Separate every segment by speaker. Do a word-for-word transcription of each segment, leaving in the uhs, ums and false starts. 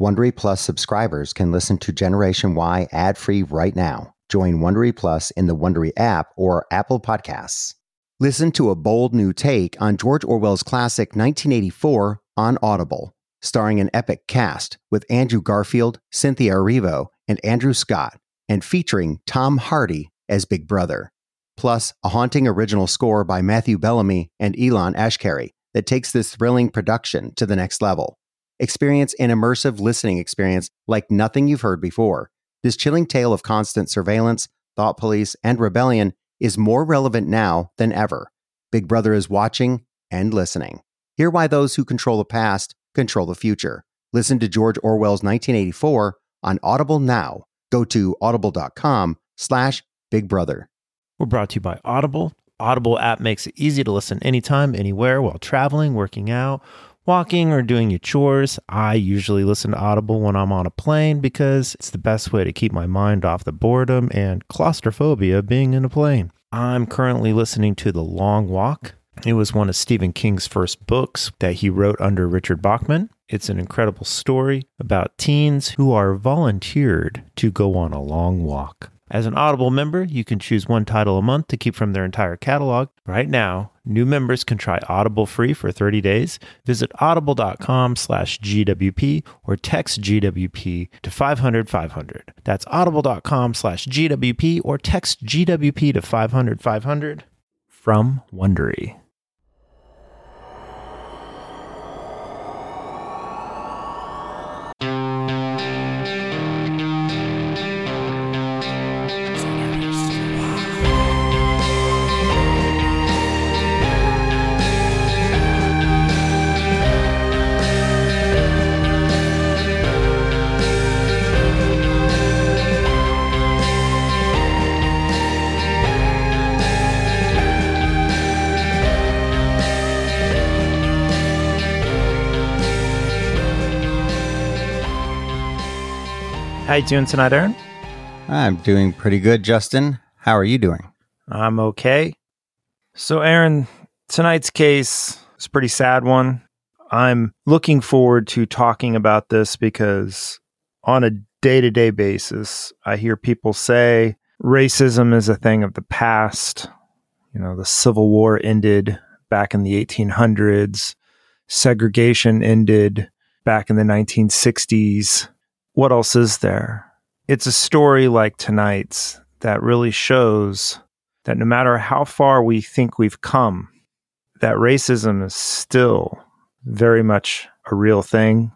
Speaker 1: Wondery Plus subscribers can listen to Generation Y ad-free right now. Join Wondery Plus in the Wondery app or Apple Podcasts. Listen to a bold new take on George Orwell's classic nineteen eighty-four on Audible, starring an epic cast with Andrew Garfield, Cynthia Erivo, and Andrew Scott, and featuring Tom Hardy as Big Brother. Plus, a haunting original score by Matthew Bellamy and Elon Ashkari that takes this thrilling production to the next level. Experience an immersive listening experience like nothing you've heard before. This chilling tale of constant surveillance, thought police, and rebellion is more relevant now than ever. Big Brother is watching and listening. Hear why those who control the past control the future. Listen to George Orwell's nineteen eighty-four on Audible now. Go to audible.com slash Big Brother.
Speaker 2: We're brought to you by Audible. Audible app makes it easy to listen anytime, anywhere, while traveling, working out, walking, or doing your chores. I usually listen to Audible when I'm on a plane because it's the best way to keep my mind off the boredom and claustrophobia being in a plane. I'm currently listening to The Long Walk. It was one of Stephen King's first books that he wrote under Richard Bachman. It's an incredible story about teens who are volunteered to go on a long walk. As an Audible member, you can choose one title a month to keep from their entire catalog. Right now, new members can try Audible free for thirty days. Visit audible.com slash GWP or text G W P to five hundred five hundred. That's audible.com slash GWP or text G W P to five hundred five hundred from Wondery. How you doing tonight, Aaron?
Speaker 1: I'm doing pretty good, Justin. How are you doing?
Speaker 2: I'm okay. So, Aaron, tonight's case is a pretty sad one. I'm looking forward to talking about this because on a day-to-day basis, I hear people say racism is a thing of the past. You know, the Civil War ended back in the eighteen hundreds. Segregation ended back in the nineteen sixties. What else is there? It's a story like tonight's that really shows that no matter how far we think we've come, that racism is still very much a real thing,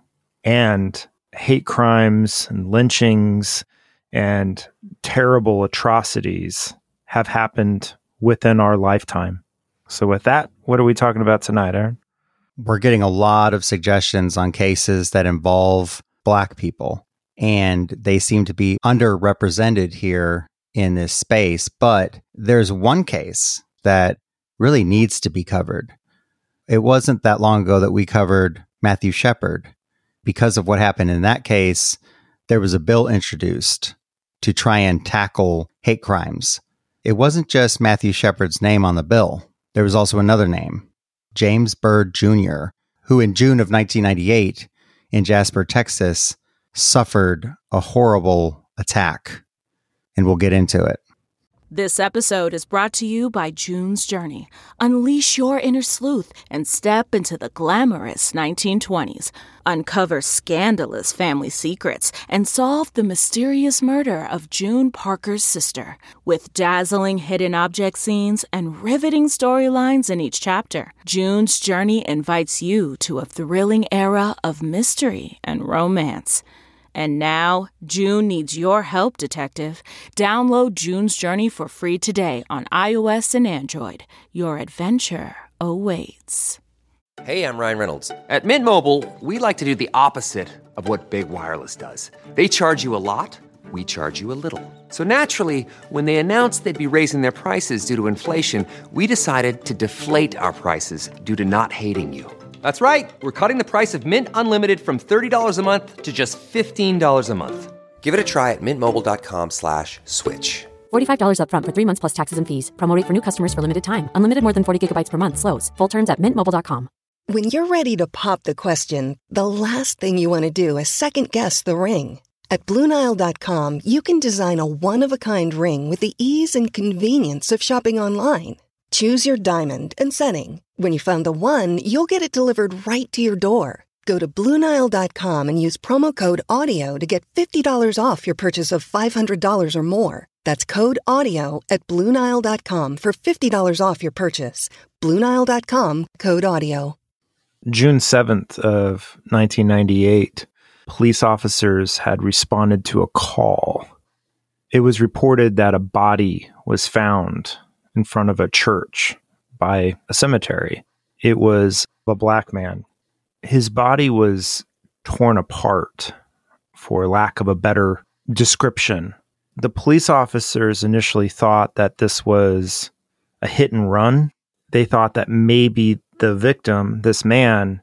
Speaker 2: and hate crimes and lynchings and terrible atrocities have happened within our lifetime. So with that, what are we talking about tonight, Aaron?
Speaker 1: We're getting a lot of suggestions on cases that involve Black people, and they seem to be underrepresented here in this space. But there's one case that really needs to be covered. It wasn't that long ago that we covered Matthew Shepard. Because of what happened in that case, there was a bill introduced to try and tackle hate crimes. It wasn't just Matthew Shepard's name on the bill. There was also another name, James Byrd Junior, who in June of nineteen ninety-eight in Jasper, Texas, suffered a horrible attack. And we'll get into it.
Speaker 3: This episode is brought to you by June's Journey. Unleash your inner sleuth and step into the glamorous nineteen twenties. Uncover scandalous family secrets and solve the mysterious murder of June Parker's sister. With dazzling hidden object scenes and riveting storylines in each chapter, June's Journey invites you to a thrilling era of mystery and romance. And now, June needs your help, detective. Download June's Journey for free today on iOS and Android. Your adventure awaits.
Speaker 4: Hey, I'm Ryan Reynolds. At Mint Mobile, we like to do the opposite of what Big Wireless does. They charge you a lot, we charge you a little. So naturally, when they announced they'd be raising their prices due to inflation, we decided to deflate our prices due to not hating you. That's right. We're cutting the price of Mint Unlimited from thirty dollars a month to just fifteen dollars a month. Give it a try at mintmobile.com slash switch.
Speaker 5: forty-five dollars up front for three months plus taxes and fees. Promo rate for new customers for limited time. Unlimited more than forty gigabytes per month slows. Full terms at mint mobile dot com. When you're ready to pop the question, the last thing you want to do is second-guess the ring. At Blue Nile dot com, you can design a one-of-a-kind ring with the ease and convenience of shopping online. Choose your diamond and setting. When you find the one, you'll get it delivered right to your door. Go to Blue Nile dot com and use promo code AUDIO to get fifty dollars off your purchase of five hundred dollars or more. That's code AUDIO at Blue Nile dot com for fifty dollars off your purchase. Blue Nile dot com, code AUDIO.
Speaker 2: June seventh of nineteen ninety-eight, police officers had responded to a call. It was reported that a body was found in front of a church by a cemetery. It was a black man. His body was torn apart, for lack of a better description. The police officers initially thought that this was a hit and run. They thought that maybe the victim, this man,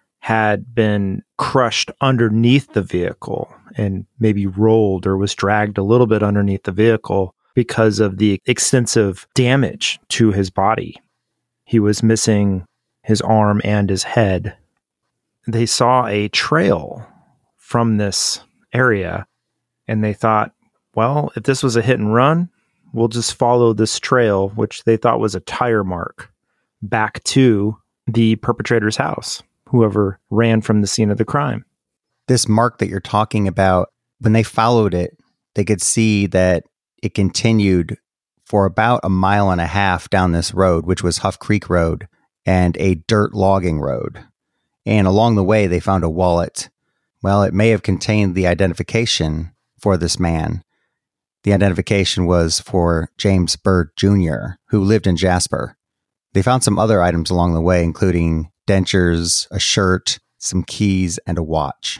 Speaker 2: had been crushed underneath the vehicle and maybe rolled or was dragged a little bit underneath the vehicle because of the extensive damage to his body. He was missing his arm and his head. They saw a trail from this area and they thought, well, if this was a hit and run, we'll just follow this trail, which they thought was a tire mark, back to the perpetrator's house, whoever ran from the scene of the crime.
Speaker 1: This mark that you're talking about, when they followed it, they could see that it continued for about a mile and a half down this road, which was Huff Creek Road and a dirt logging road. And along the way, they found a wallet. Well, it may have contained the identification for this man. The identification was for James Byrd Junior, who lived in Jasper. They found some other items along the way, including dentures, a shirt, some keys, and a watch.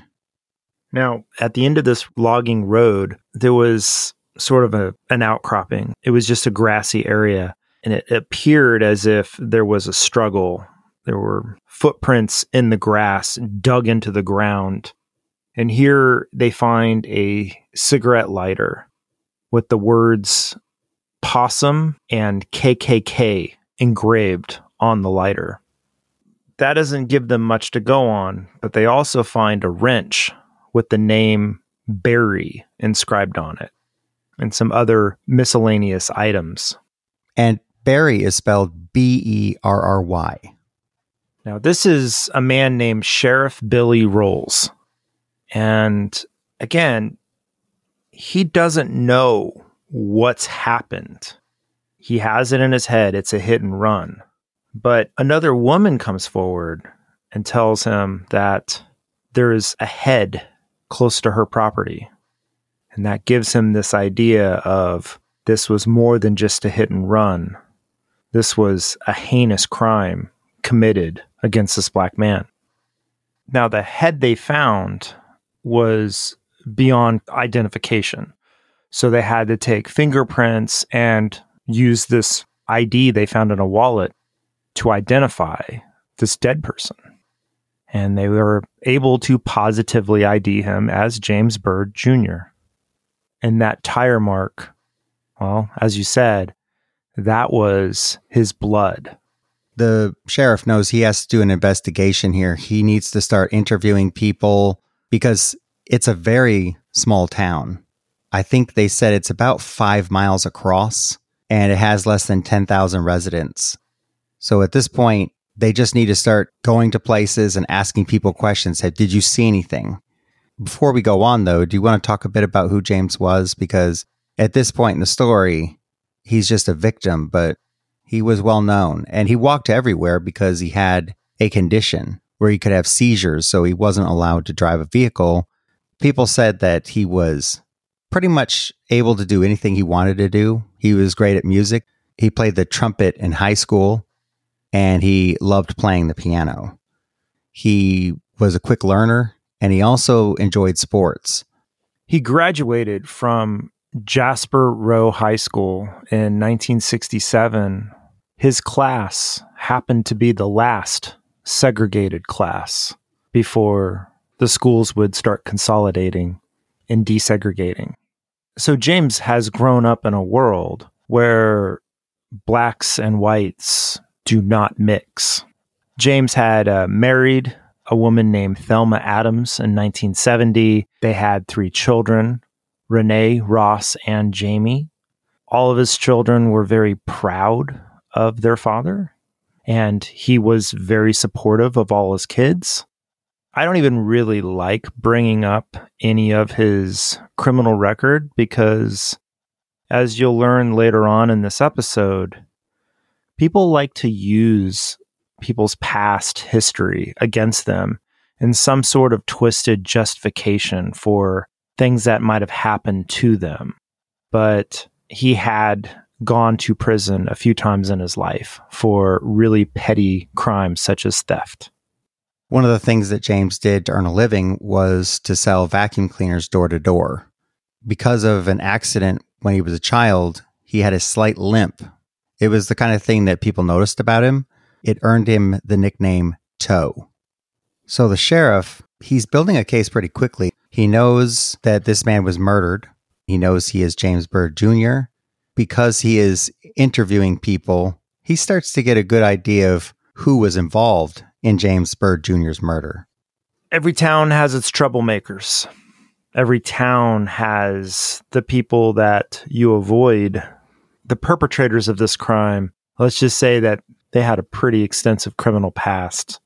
Speaker 2: Now, at the end of this logging road, there was sort of a, an outcropping. It was just a grassy area, and it appeared as if there was a struggle. There were footprints in the grass dug into the ground. And here they find a cigarette lighter with the words possum and K K K engraved on the lighter. That doesn't give them much to go on, but they also find a wrench with the name Barry inscribed on it and some other miscellaneous items.
Speaker 1: And Barry is spelled B E R R Y.
Speaker 2: Now, this is a man named Sheriff Billy Rolls. And again, he doesn't know what's happened. He has it in his head. It's a hit and run. But another woman comes forward and tells him that there is a head close to her property. And that gives him this idea of this was more than just a hit and run. This was a heinous crime committed against this black man. Now, the head they found was beyond identification. So they had to take fingerprints and use this I D they found in a wallet to identify this dead person. And they were able to positively I D him as James Byrd Junior And that tire mark, well, as you said, that was his blood.
Speaker 1: The sheriff knows he has to do an investigation here. He needs to start interviewing people because it's a very small town. I think they said it's about five miles across and it has less than ten thousand residents. So at this point, they just need to start going to places and asking people questions. Hey, did you see anything? Before we go on, though, do you want to talk a bit about who James was? Because at this point in the story, he's just a victim, but he was well known. And he walked everywhere because he had a condition where he could have seizures, so he wasn't allowed to drive a vehicle. People said that he was pretty much able to do anything he wanted to do. He was great at music. He played the trumpet in high school, and he loved playing the piano. He was a quick learner, and he also enjoyed sports.
Speaker 2: He graduated from Jasper Row High School in nineteen sixty-seven. His class happened to be the last segregated class before the schools would start consolidating and desegregating. So James has grown up in a world where blacks and whites do not mix. James had uh, married a woman named Thelma Adams in nineteen seventy. They had three children, Renee, Ross, and Jamie. All of his children were very proud of their father, and he was very supportive of all his kids. I don't even really like bringing up any of his criminal record because, as you'll learn later on in this episode, people like to use people's past history against them in some sort of twisted justification for things that might have happened to them. But he had gone to prison a few times in his life for really petty crimes such as theft.
Speaker 1: One of the things that James did to earn a living was to sell vacuum cleaners door to door. Because of an accident when he was a child, he had a slight limp. It was the kind of thing that people noticed about him. It earned him the nickname Toe. So the sheriff, he's building a case pretty quickly. He knows that this man was murdered. He knows he is James Byrd Junior Because he is interviewing people, he starts to get a good idea of who was involved in James Byrd Junior's murder.
Speaker 2: Every town has its troublemakers. Every town has the people that you avoid. The perpetrators of this crime, let's just say that they had a pretty extensive criminal past.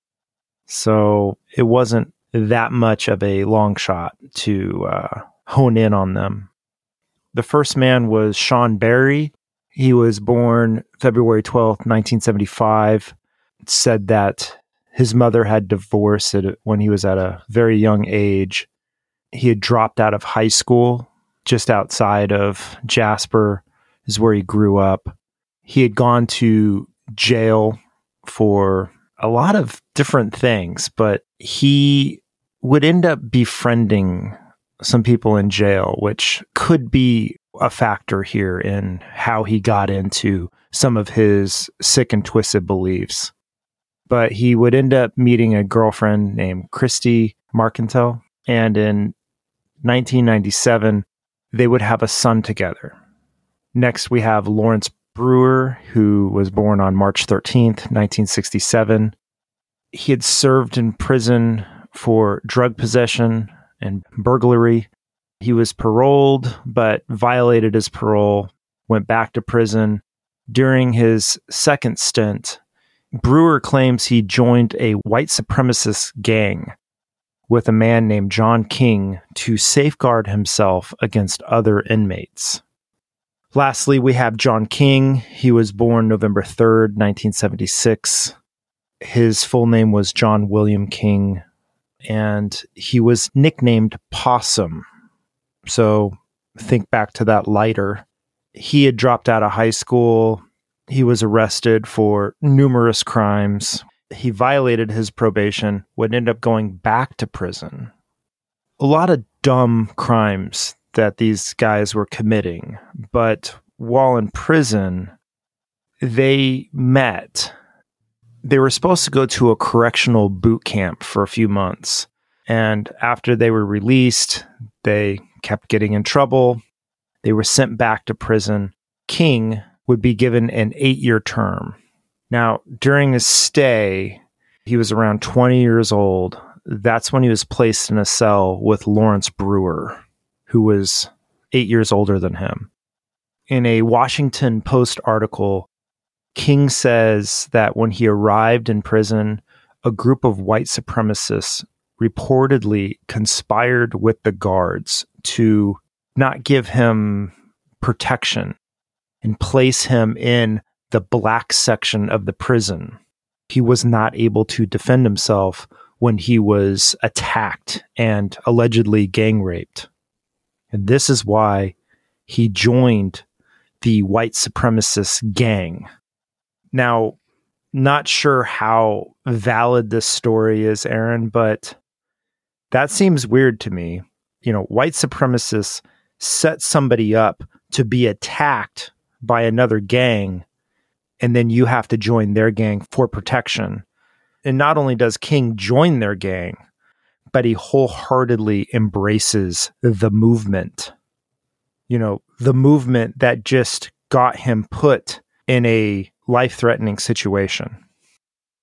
Speaker 2: So it wasn't that much of a long shot to uh, hone in on them. The first man was Sean Berry. He was born February twelfth, nineteen seventy-five. It said that his mother had divorced at, when he was at a very young age. He had dropped out of high school just outside of Jasper, is where he grew up. He had gone to jail for a lot of different things, but he would end up befriending some people in jail, which could be a factor here in how he got into some of his sick and twisted beliefs. But he would end up meeting a girlfriend named Christy Marcantel, and in nineteen ninety-seven, they would have a son together. Next, we have Lawrence Brewer, who was born on March thirteenth, nineteen sixty-seven. He had served in prison for drug possession and burglary. He was paroled, but violated his parole, went back to prison. During his second stint, Brewer claims he joined a white supremacist gang with a man named John King to safeguard himself against other inmates. Lastly, we have John King. He was born November third, nineteen seventy-six. His full name was John William King, and he was nicknamed Possum. So think back to that lighter. He had dropped out of high school. He was arrested for numerous crimes. He violated his probation, would end up going back to prison. A lot of dumb crimes that these guys were committing. But while in prison, they met. They were supposed to go to a correctional boot camp for a few months. And after they were released, they kept getting in trouble. They were sent back to prison. King would be given an eight-year term. Now, during his stay, he was around twenty years old. That's when he was placed in a cell with Lawrence Brewer, who was eight years older than him. In a Washington Post article, King says that when he arrived in prison, a group of white supremacists reportedly conspired with the guards to not give him protection and place him in the black section of the prison. He was not able to defend himself when he was attacked and allegedly gang raped. And this is why he joined the white supremacist gang. Now, not sure how valid this story is, Aaron, but that seems weird to me. You know, white supremacists set somebody up to be attacked by another gang, and then you have to join their gang for protection. And not only does King join their gang, but he wholeheartedly embraces the movement. You know, the movement that just got him put in a life-threatening situation.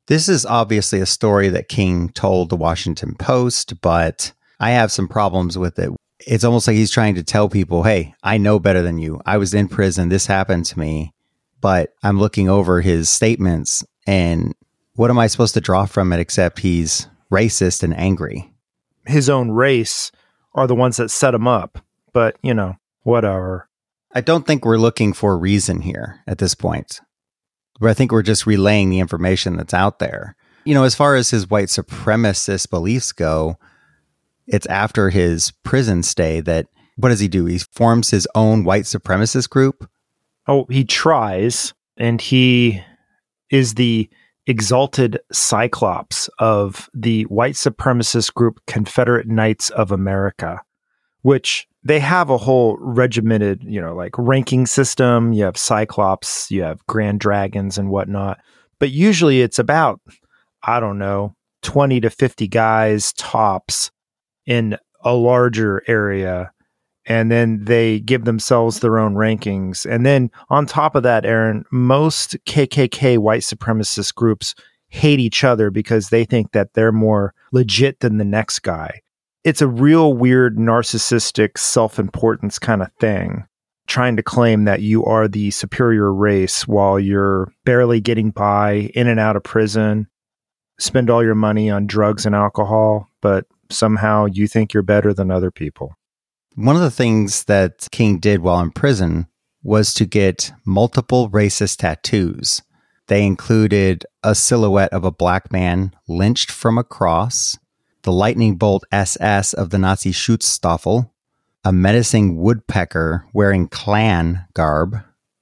Speaker 1: This is obviously a story that King told the Washington Post, but I have some problems with it. It's almost like he's trying to tell people, hey, I know better than you. I was in prison. This happened to me. But I'm looking over his statements, and what am I supposed to draw from it except he's racist and angry?
Speaker 2: His own race are the ones that set him up. But, you know, whatever.
Speaker 1: I don't think we're looking for a reason here at this point. But I think we're just relaying the information that's out there. You know, as far as his white supremacist beliefs go, it's after his prison stay that, what does he do? He forms his own white supremacist group.
Speaker 2: Oh, he tries, and he is the exalted cyclops of the white supremacist group Confederate Knights of America, which they have a whole regimented, you know, like ranking system. You have cyclops, you have grand dragons and whatnot. But usually it's about, I don't know, twenty to fifty guys tops in a larger area. And then they give themselves their own rankings. And then on top of that, Aaron, most K K K white supremacist groups hate each other because they think that they're more legit than the next guy. It's a real weird narcissistic self-importance kind of thing, trying to claim that you are the superior race while you're barely getting by, in and out of prison, spend all your money on drugs and alcohol, but somehow you think you're better than other people.
Speaker 1: One of the things that King did while in prison was to get multiple racist tattoos. They included a silhouette of a black man lynched from a cross, the lightning bolt S S of the Nazi Schutzstaffel, a menacing woodpecker wearing Klan garb,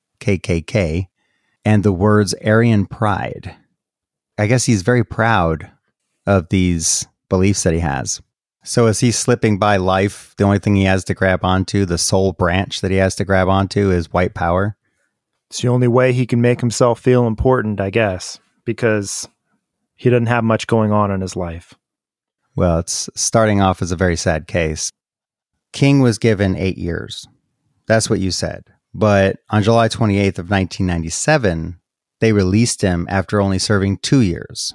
Speaker 1: K K K, and the words Aryan Pride. I guess he's very proud of these beliefs that he has. So as he's slipping by life, the only thing he has to grab onto, the sole branch that he has to grab onto, is white power.
Speaker 2: It's the only way he can make himself feel important, I guess, because he doesn't have much going on in his life.
Speaker 1: Well, it's starting off as a very sad case. King was given eight years. That's what you said. But on July twenty-eighth of nineteen ninety-seven, they released him after only serving two years.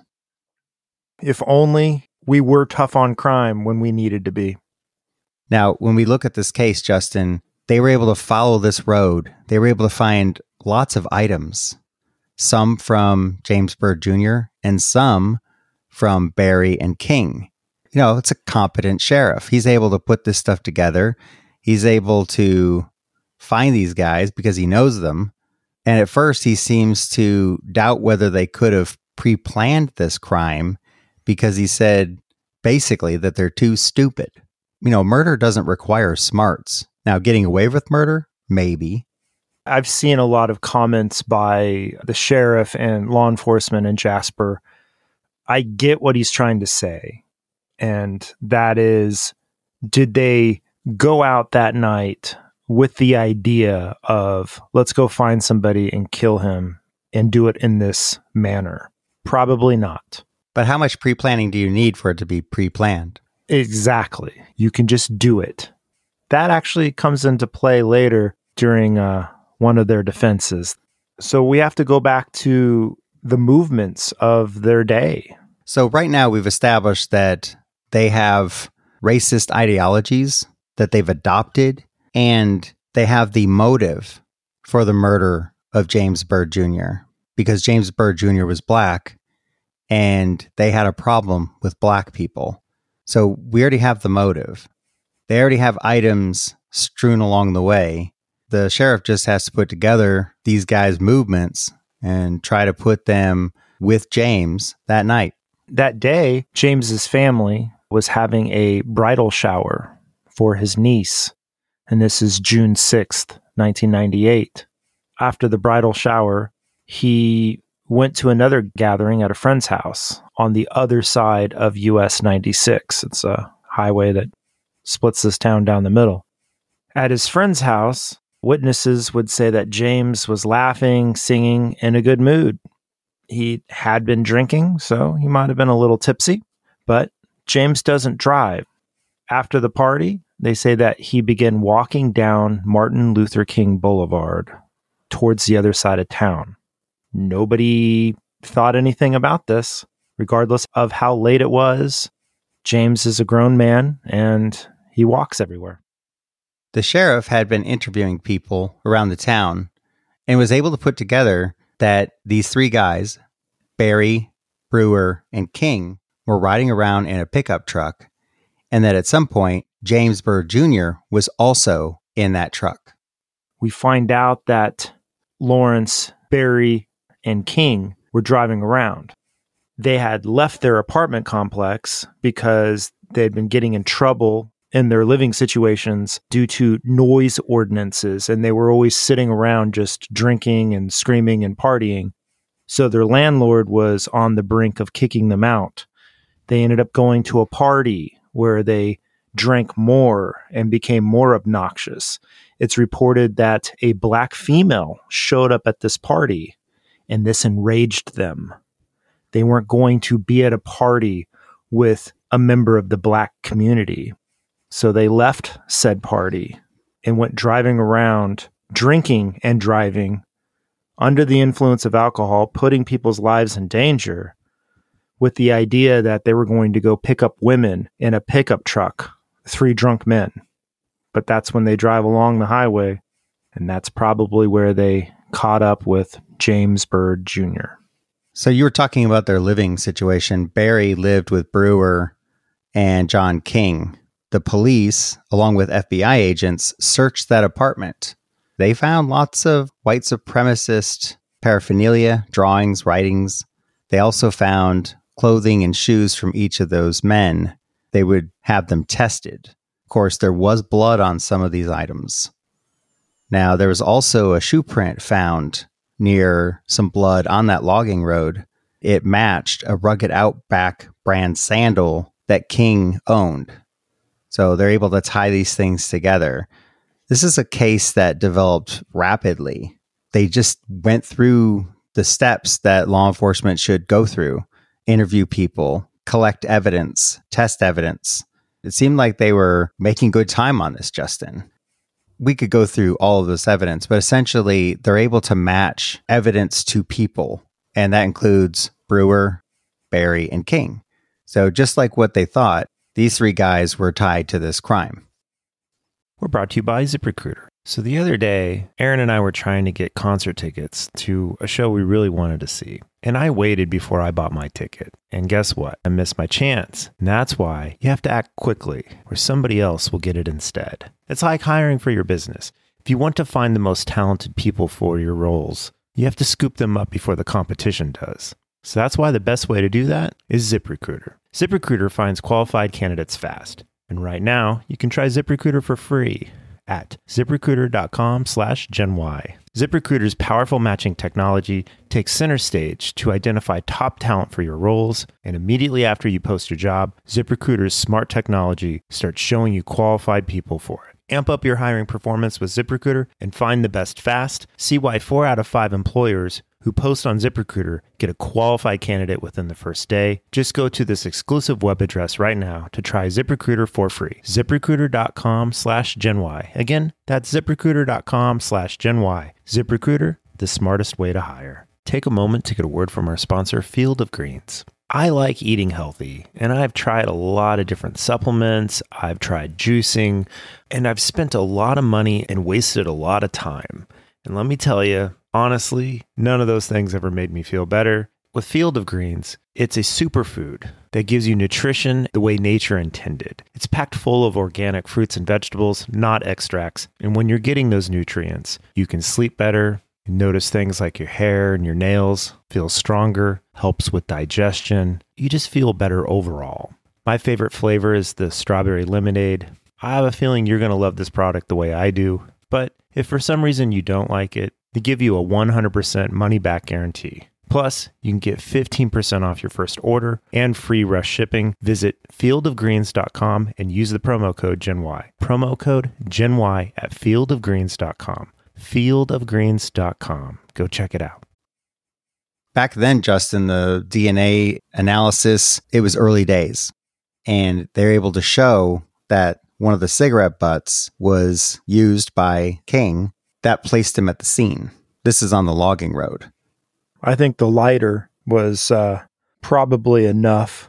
Speaker 2: If only we were tough on crime when we needed to be.
Speaker 1: Now, when we look at this case, Justin, they were able to follow this road. They were able to find lots of items, some from James Byrd Junior and some from Barry and King. You know, it's a competent sheriff. He's able to put this stuff together. He's able to find these guys because he knows them. And at first, he seems to doubt whether they could have pre-planned this crime because he said basically that they're too stupid. You know, murder doesn't require smarts. Now, getting away with murder, maybe.
Speaker 2: I've seen a lot of comments by the sheriff and law enforcement in Jasper. I get what he's trying to say. And that is, did they go out that night with the idea of, let's go find somebody and kill him and do it in this manner? Probably not.
Speaker 1: But how much pre-planning do you need for it to be pre-planned?
Speaker 2: Exactly. You can just do it. That actually comes into play later during uh, one of their defenses. So we have to go back to the movements of their day.
Speaker 1: So right now we've established that they have racist ideologies that they've adopted, and they have the motive for the murder of James Byrd Junior because James Byrd Junior was black, and they had a problem with black people. So we already have the motive. They already have items strewn along the way. The sheriff just has to put together these guys' movements and try to put them with James that night.
Speaker 2: That day, James's family was having a bridal shower for his niece. And this is June sixth, nineteen ninety-eight. After the bridal shower, he went to another gathering at a friend's house on the other side of U S ninety-six. It's a highway that splits this town down the middle. At his friend's house, witnesses would say that James was laughing, singing, in a good mood. He had been drinking, so he might have been a little tipsy, but James doesn't drive. After the party, they say that he began walking down Martin Luther King Boulevard towards the other side of town. Nobody thought anything about this. Regardless of how late it was, James is a grown man and he walks everywhere.
Speaker 1: The sheriff had been interviewing people around the town and was able to put together that these three guys, Barry, Brewer, and King, were riding around in a pickup truck, and that at some point, James Byrd Junior was also in that truck.
Speaker 2: We find out that Lawrence, Barry, and King were driving around. They had left their apartment complex because they had been getting in trouble in their living situations due to noise ordinances, and they were always sitting around just drinking and screaming and partying. So their landlord was on the brink of kicking them out. They ended up going to a party where they drank more and became more obnoxious. It's reported that a black female showed up at this party, and this enraged them. They weren't going to be at a party with a member of the black community. So they left said party and went driving around, drinking and driving under the influence of alcohol, putting people's lives in danger, with the idea that they were going to go pick up women in a pickup truck, three drunk men. But that's when they drive along the highway, and that's probably where they caught up with James Byrd Junior
Speaker 1: So you were talking about their living situation. Barry lived with Brewer and John King. The police, along with F B I agents, searched that apartment. They found lots of white supremacist paraphernalia, drawings, writings. They also found clothing and shoes from each of those men. They would have them tested. Of course, there was blood on some of these items. Now, there was also a shoe print found near some blood on that logging road. It matched a Rugged Outback brand sandal that King owned. So they're able to tie these things together. This is a case that developed rapidly. They just went through the steps that law enforcement should go through: interview people, collect evidence, test evidence. It seemed like they were making good time on this, Justin. We could go through all of this evidence, but essentially they're able to match evidence to people, and that includes Brewer, Barry, and King. So just like what they thought, these three guys were tied to this crime.
Speaker 2: We're brought to you by ZipRecruiter. So the other day, Aaron and I were trying to get concert tickets to a show we really wanted to see. And I waited before I bought my ticket. And guess what? I missed my chance. And that's why you have to act quickly, or somebody else will get it instead. It's like hiring for your business. If you want to find the most talented people for your roles, you have to scoop them up before the competition does. So that's why the best way to do that is ZipRecruiter. ZipRecruiter finds qualified candidates fast. And right now, you can try ZipRecruiter for free at ZipRecruiter.com slash GenY. ZipRecruiter's powerful matching technology takes center stage to identify top talent for your roles, and immediately after you post your job, ZipRecruiter's smart technology starts showing you qualified people for it. Amp up your hiring performance with ZipRecruiter and find the best fast. See why four out of five employers who post on ZipRecruiter get a qualified candidate within the first day. Just go to this exclusive web address right now to try ZipRecruiter for free. ZipRecruiter.com slash GenY. Again, that's ZipRecruiter.com slash GenY. ZipRecruiter, the smartest way to hire. Take a moment to get a word from our sponsor, Field of Greens. I like eating healthy, and I've tried a lot of different supplements. I've tried juicing, and I've spent a lot of money and wasted a lot of time. And let me tell you, honestly, none of those things ever made me feel better. With Field of Greens, it's a superfood that gives you nutrition the way nature intended. It's packed full of organic fruits and vegetables, not extracts. And when you're getting those nutrients, you can sleep better. You notice things like your hair and your nails feel stronger, helps with digestion. You just feel better overall. My favorite flavor is the strawberry lemonade. I have a feeling you're going to love this product the way I do. But if for some reason you don't like it, they give you a one hundred percent money-back guarantee. Plus, you can get fifteen percent off your first order and free rush shipping. Visit field of greens dot com and use the promo code GenY. Promo code GenY at field of greens dot com. field of greens dot com. Go check it out.
Speaker 1: Back then, Justin, the D N A analysis, it was early days. And they're able to show that one of the cigarette butts was used by King. That placed him at the scene. This is on the logging road.
Speaker 2: I think the lighter was uh, probably enough.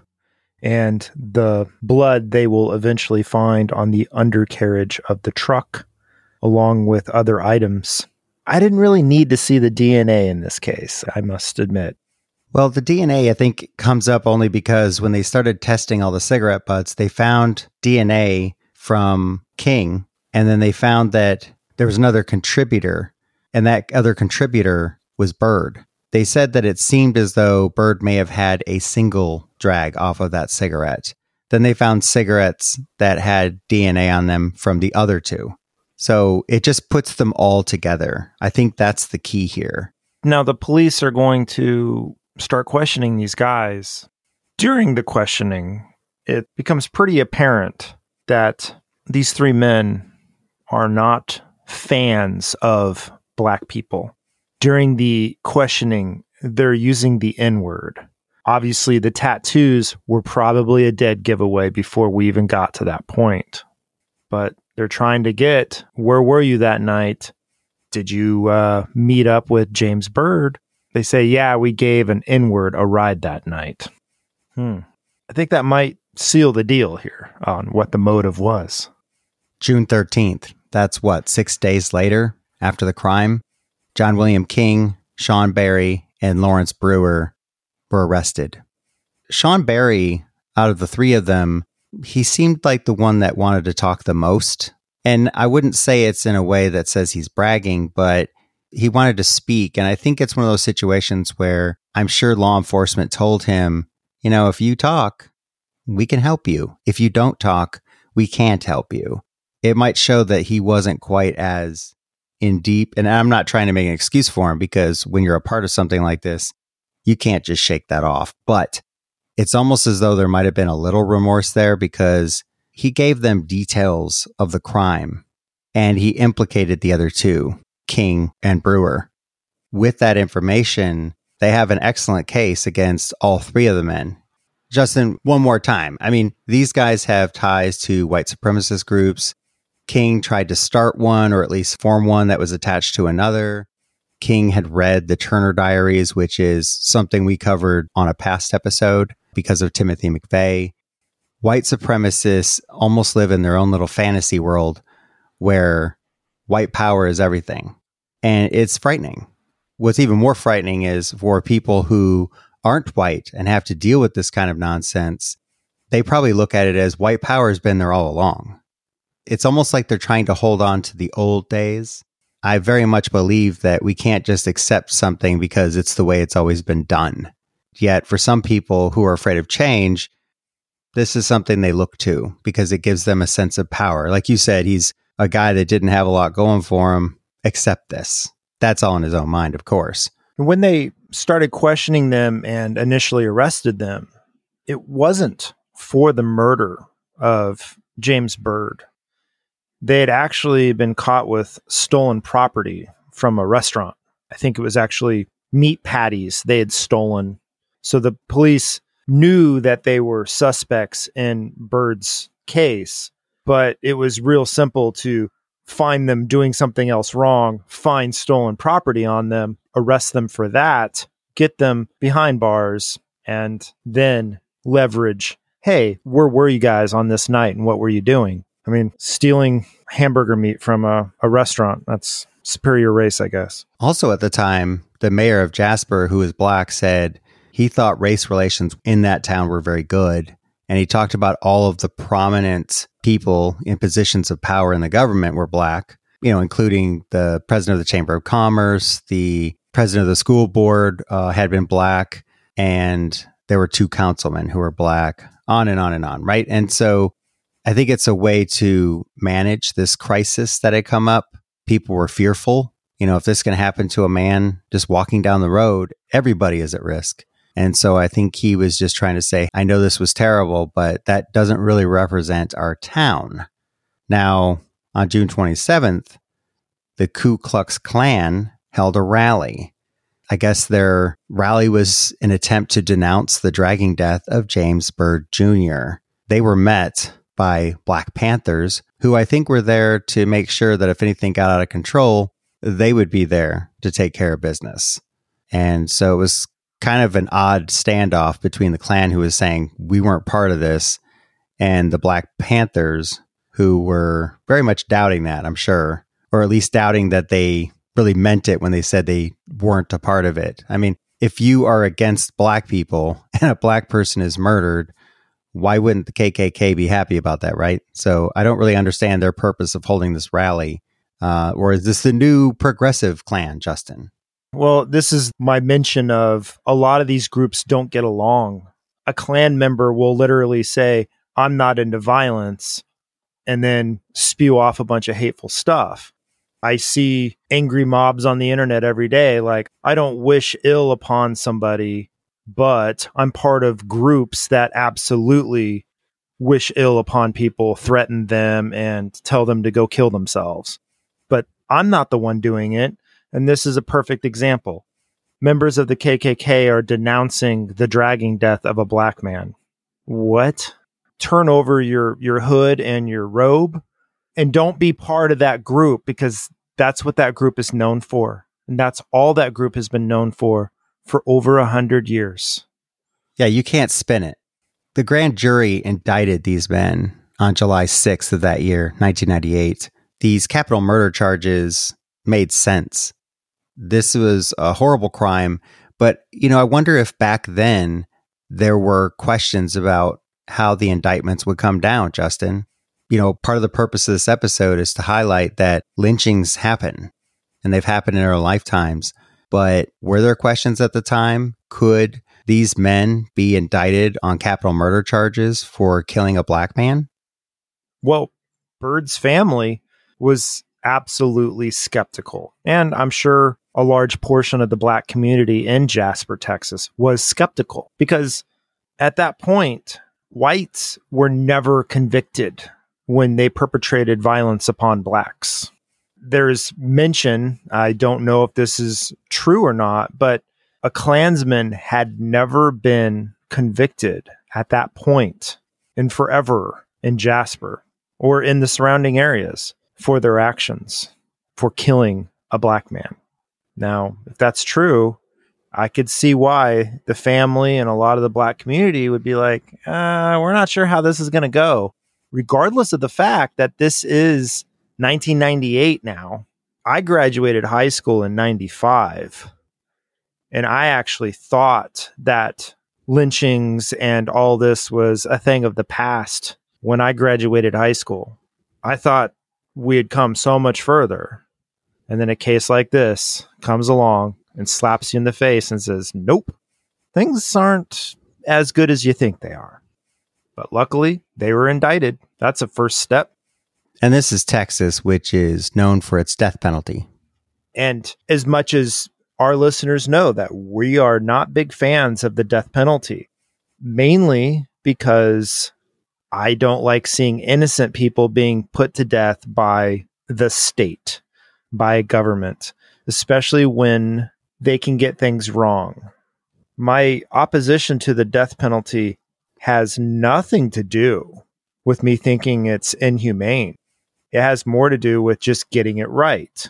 Speaker 2: And the blood they will eventually find on the undercarriage of the truck, along with other items. I didn't really need to see the D N A in this case, I must admit.
Speaker 1: Well, the D N A, I think, comes up only because when they started testing all the cigarette butts, they found D N A from King, and then they found that there was another contributor, and that other contributor was Byrd. They said that it seemed as though Byrd may have had a single drag off of that cigarette. Then they found cigarettes that had D N A on them from the other two. So it just puts them all together. I think that's the key here.
Speaker 2: Now, the police are going to start questioning these guys. During the questioning, it becomes pretty apparent that these three men are not fans of Black people. During the questioning, they're using the N-word. Obviously, the tattoos were probably a dead giveaway before we even got to that point. But they're trying to get, where were you that night? Did you uh, meet up with James Byrd? They say, yeah, we gave an N-word a ride that night. Hmm. I think that might seal the deal here on what the motive was.
Speaker 1: June thirteenth. That's what, six days later after the crime? John William King, Sean Berry, and Lawrence Brewer were arrested. Sean Berry, out of the three of them, he seemed like the one that wanted to talk the most. And I wouldn't say it's in a way that says he's bragging, but he wanted to speak. And I think it's one of those situations where I'm sure law enforcement told him, you know, if you talk, we can help you. If you don't talk, we can't help you. It might show that he wasn't quite as in deep. And I'm not trying to make an excuse for him, because when you're a part of something like this, you can't just shake that off. But it's almost as though there might have been a little remorse there, because he gave them details of the crime and he implicated the other two, King and Brewer. With that information, they have an excellent case against all three of the men. Justin, one more time. I mean, these guys have ties to white supremacist groups. King tried to start one, or at least form one that was attached to another. King had read the Turner Diaries, which is something we covered on a past episode because of Timothy McVeigh. White supremacists almost live in their own little fantasy world where white power is everything. And it's frightening. What's even more frightening is for people who aren't white and have to deal with this kind of nonsense, they probably look at it as white power has been there all along. It's almost like they're trying to hold on to the old days. I very much believe that we can't just accept something because it's the way it's always been done. Yet for some people who are afraid of change, this is something they look to because it gives them a sense of power. Like you said, he's a guy that didn't have a lot going for him. Accept this. That's all in his own mind, of course.
Speaker 2: When they started questioning them and initially arrested them, it wasn't for the murder of James Byrd. They had actually been caught with stolen property from a restaurant. I think it was actually meat patties they had stolen. So the police knew that they were suspects in Byrd's case, but it was real simple to find them doing something else wrong, find stolen property on them, arrest them for that, get them behind bars, and then leverage, hey, where were you guys on this night and what were you doing? I mean, stealing hamburger meat from a, a restaurant, that's superior race, I guess.
Speaker 1: Also at the time, the mayor of Jasper, who was black, said he thought race relations in that town were very good. And he talked about all of the prominent people in positions of power in the government were black, you know, including the president of the Chamber of Commerce, the president of the school board uh, had been black, and there were two councilmen who were black, on and on and on, right? And so I think it's a way to manage this crisis that had come up. People were fearful. You know, if this can happen to a man just walking down the road, everybody is at risk. And so I think he was just trying to say, I know this was terrible, but that doesn't really represent our town. Now, on June twenty-seventh, the Ku Klux Klan held a rally. I guess their rally was an attempt to denounce the dragging death of James Byrd Junior They were met by Black Panthers, who I think were there to make sure that if anything got out of control, they would be there to take care of business. And so it was kind of an odd standoff between the Klan, who was saying we weren't part of this, and the Black Panthers, who were very much doubting that, I'm sure, or at least doubting that they really meant it when they said they weren't a part of it. I mean, if you are against Black people and a Black person is murdered, why wouldn't the K K K be happy about that, right? So I don't really understand their purpose of holding this rally. Uh, or is this the new progressive Klan, Justin?
Speaker 2: Well, this is my mention of a lot of these groups don't get along. A Klan member will literally say, I'm not into violence, and then spew off a bunch of hateful stuff. I see angry mobs on the internet every day. Like, I don't wish ill upon somebody, but I'm part of groups that absolutely wish ill upon people, threaten them, and tell them to go kill themselves. But I'm not the one doing it. And this is a perfect example. Members of the K K K are denouncing the dragging death of a Black man. What? Turn over your, your hood and your robe and don't be part of that group, because that's what that group is known for. And that's all that group has been known for for over a hundred years.
Speaker 1: Yeah, you can't spin it. The grand jury indicted these men on July sixth of that year, nineteen ninety-eight. These capital murder charges made sense. This was a horrible crime, but, you know, I wonder if back then there were questions about how the indictments would come down, Justin. You know, part of the purpose of this episode is to highlight that lynchings happen, and they've happened in our lifetimes. But were there questions at the time? Could these men be indicted on capital murder charges for killing a Black man?
Speaker 2: Well, Byrd's family was absolutely skeptical. And I'm sure a large portion of the Black community in Jasper, Texas was skeptical, because at that point, whites were never convicted when they perpetrated violence upon Blacks. There's mention, I don't know if this is true or not, but a Klansman had never been convicted at that point in forever in Jasper or in the surrounding areas for their actions, for killing a Black man. Now, if that's true, I could see why the family and a lot of the Black community would be like, uh, we're not sure how this is going to go. Regardless of the fact that this is nineteen ninety-eight now. I graduated high school in ninety-five, and I actually thought that lynchings and all this was a thing of the past when I graduated high school. I thought we had come so much further. And then a case like this comes along and slaps you in the face and says, nope, things aren't as good as you think they are. But luckily, they were indicted. That's a first step.
Speaker 1: And this is Texas, which is known for its death penalty.
Speaker 2: And as much as our listeners know that we are not big fans of the death penalty, mainly because I don't like seeing innocent people being put to death by the state, by government, especially when they can get things wrong. My opposition to the death penalty has nothing to do with me thinking it's inhumane. It has more to do with just getting it right.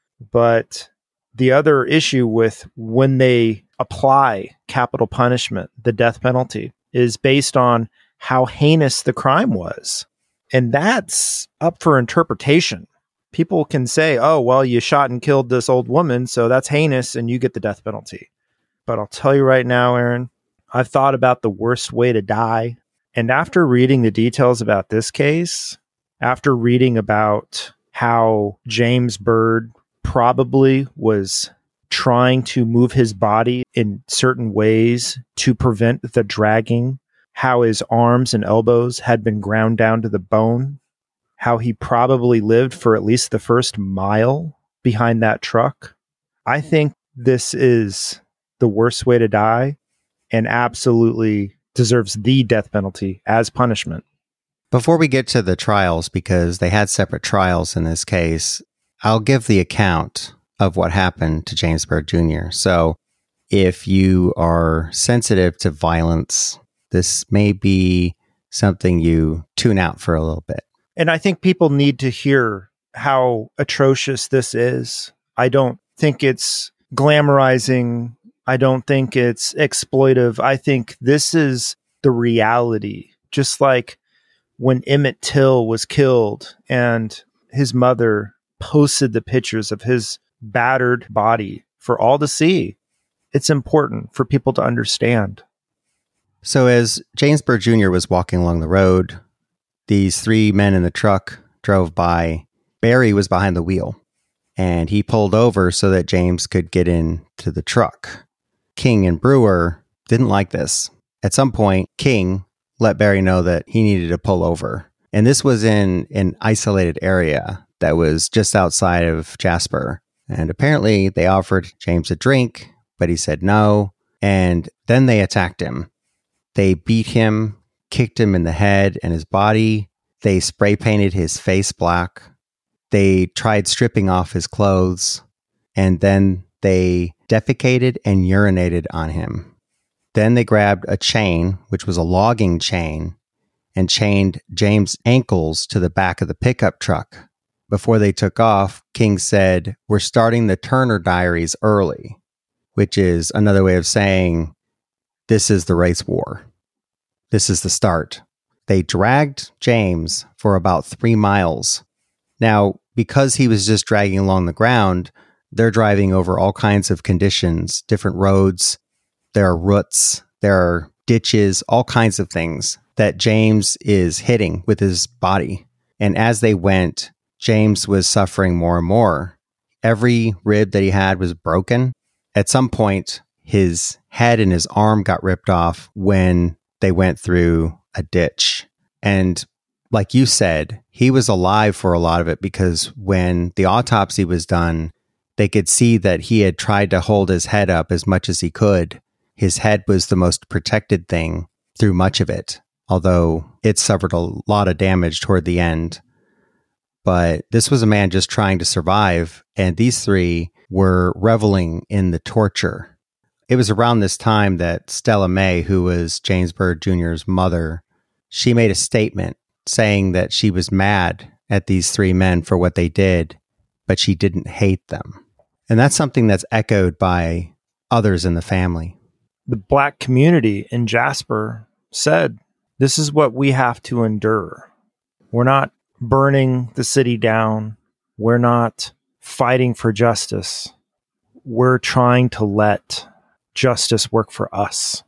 Speaker 2: But the other issue with when they apply capital punishment, the death penalty, is based on how heinous the crime was. And that's up for interpretation. People can say, oh, well, you shot and killed this old woman, so that's heinous and you get the death penalty. But I'll tell you right now, Aaron, I've thought about the worst way to die. And after reading the details about this case, after reading about how James Byrd probably was trying to move his body in certain ways to prevent the dragging, how his arms and elbows had been ground down to the bone, how he probably lived for at least the first mile behind that truck, I think this is the worst way to die and absolutely deserves the death penalty as punishment.
Speaker 1: Before we get to the trials, because they had separate trials in this case, I'll give the account of what happened to James Byrd Junior So if you are sensitive to violence, this may be something you tune out for a little bit.
Speaker 2: And I think people need to hear how atrocious this is. I don't think it's glamorizing. I don't think it's exploitive. I think this is the reality. Just like when Emmett Till was killed and his mother posted the pictures of his battered body for all to see. It's important for people to understand.
Speaker 1: So as James Byrd Junior was walking along the road, these three men in the truck drove by. Barry was behind the wheel, and he pulled over so that James could get into the truck. King and Brewer didn't like this. At some point, King let Barry know that he needed to pull over. And this was in an isolated area that was just outside of Jasper. And apparently they offered James a drink, but he said no. And then they attacked him. They beat him, kicked him in the head and his body. They spray painted his face black. They tried stripping off his clothes. And then they defecated and urinated on him. Then they grabbed a chain, which was a logging chain, and chained James' ankles to the back of the pickup truck. Before they took off, King said, "We're starting the Turner Diaries early," which is another way of saying, this is the race war. This is the start. They dragged James for about three miles. Now, because he was just dragging along the ground, they're driving over all kinds of conditions, different roads. There are roots, there are ditches, all kinds of things that James is hitting with his body. And as they went, James was suffering more and more. Every rib that he had was broken. At some point, his head and his arm got ripped off when they went through a ditch. And like you said, he was alive for a lot of it because when the autopsy was done, they could see that he had tried to hold his head up as much as he could. His head was the most protected thing through much of it, although it suffered a lot of damage toward the end. But this was a man just trying to survive, and these three were reveling in the torture. It was around this time that Stella May, who was James Byrd Junior's mother, she made a statement saying that she was mad at these three men for what they did, but she didn't hate them. And that's something that's echoed by others in the family.
Speaker 2: The Black community in Jasper said, this is what we have to endure. We're not burning the city down. We're not fighting for justice. We're trying to let justice work for us.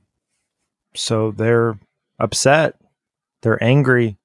Speaker 2: So they're upset. They're angry.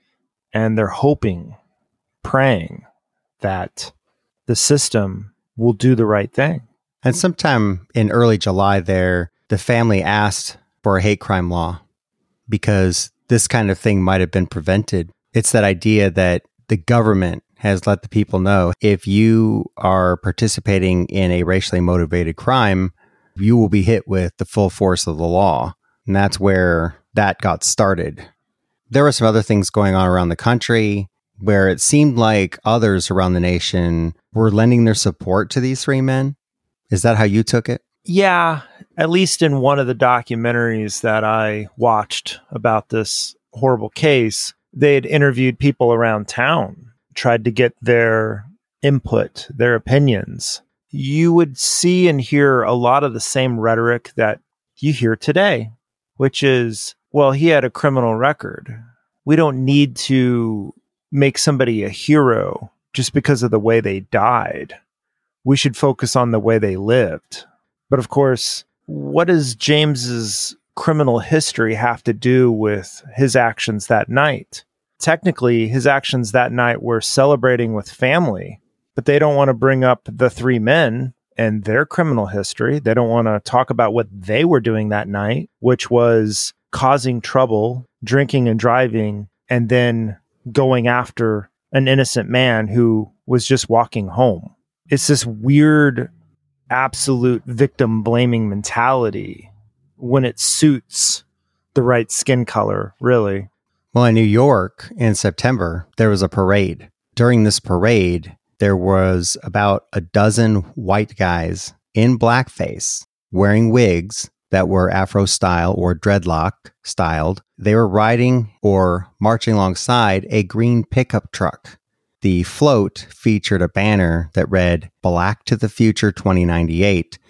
Speaker 2: And they're hoping, praying that the system will do the right thing.
Speaker 1: And sometime in early July there, the family asked for a hate crime law because this kind of thing might have been prevented. It's that idea that the government has let the people know if you are participating in a racially motivated crime, you will be hit with the full force of the law. And that's where that got started. There were some other things going on around the country where it seemed like others around the nation were lending their support to these three men. Is that how you took it?
Speaker 2: Yeah, at least in one of the documentaries that I watched about this horrible case, they had interviewed people around town, tried to get their input, their opinions. You would see and hear a lot of the same rhetoric that you hear today, which is, well, he had a criminal record. We don't need to make somebody a hero just because of the way they died. We should focus on the way they lived. But of course, what does James's criminal history have to do with his actions that night? Technically, his actions that night were celebrating with family, but they don't want to bring up the three men and their criminal history. They don't want to talk about what they were doing that night, which was causing trouble, drinking and driving, and then going after an innocent man who was just walking home. It's this weird, absolute victim blaming mentality when it suits the right skin color, really.
Speaker 1: Well, in New York in September, there was a parade. During this parade, there was about a dozen white guys in blackface wearing wigs that were Afro style or dreadlock styled. They were riding or marching alongside a green pickup truck. The float featured a banner that read Black to the Future twenty ninety-eight,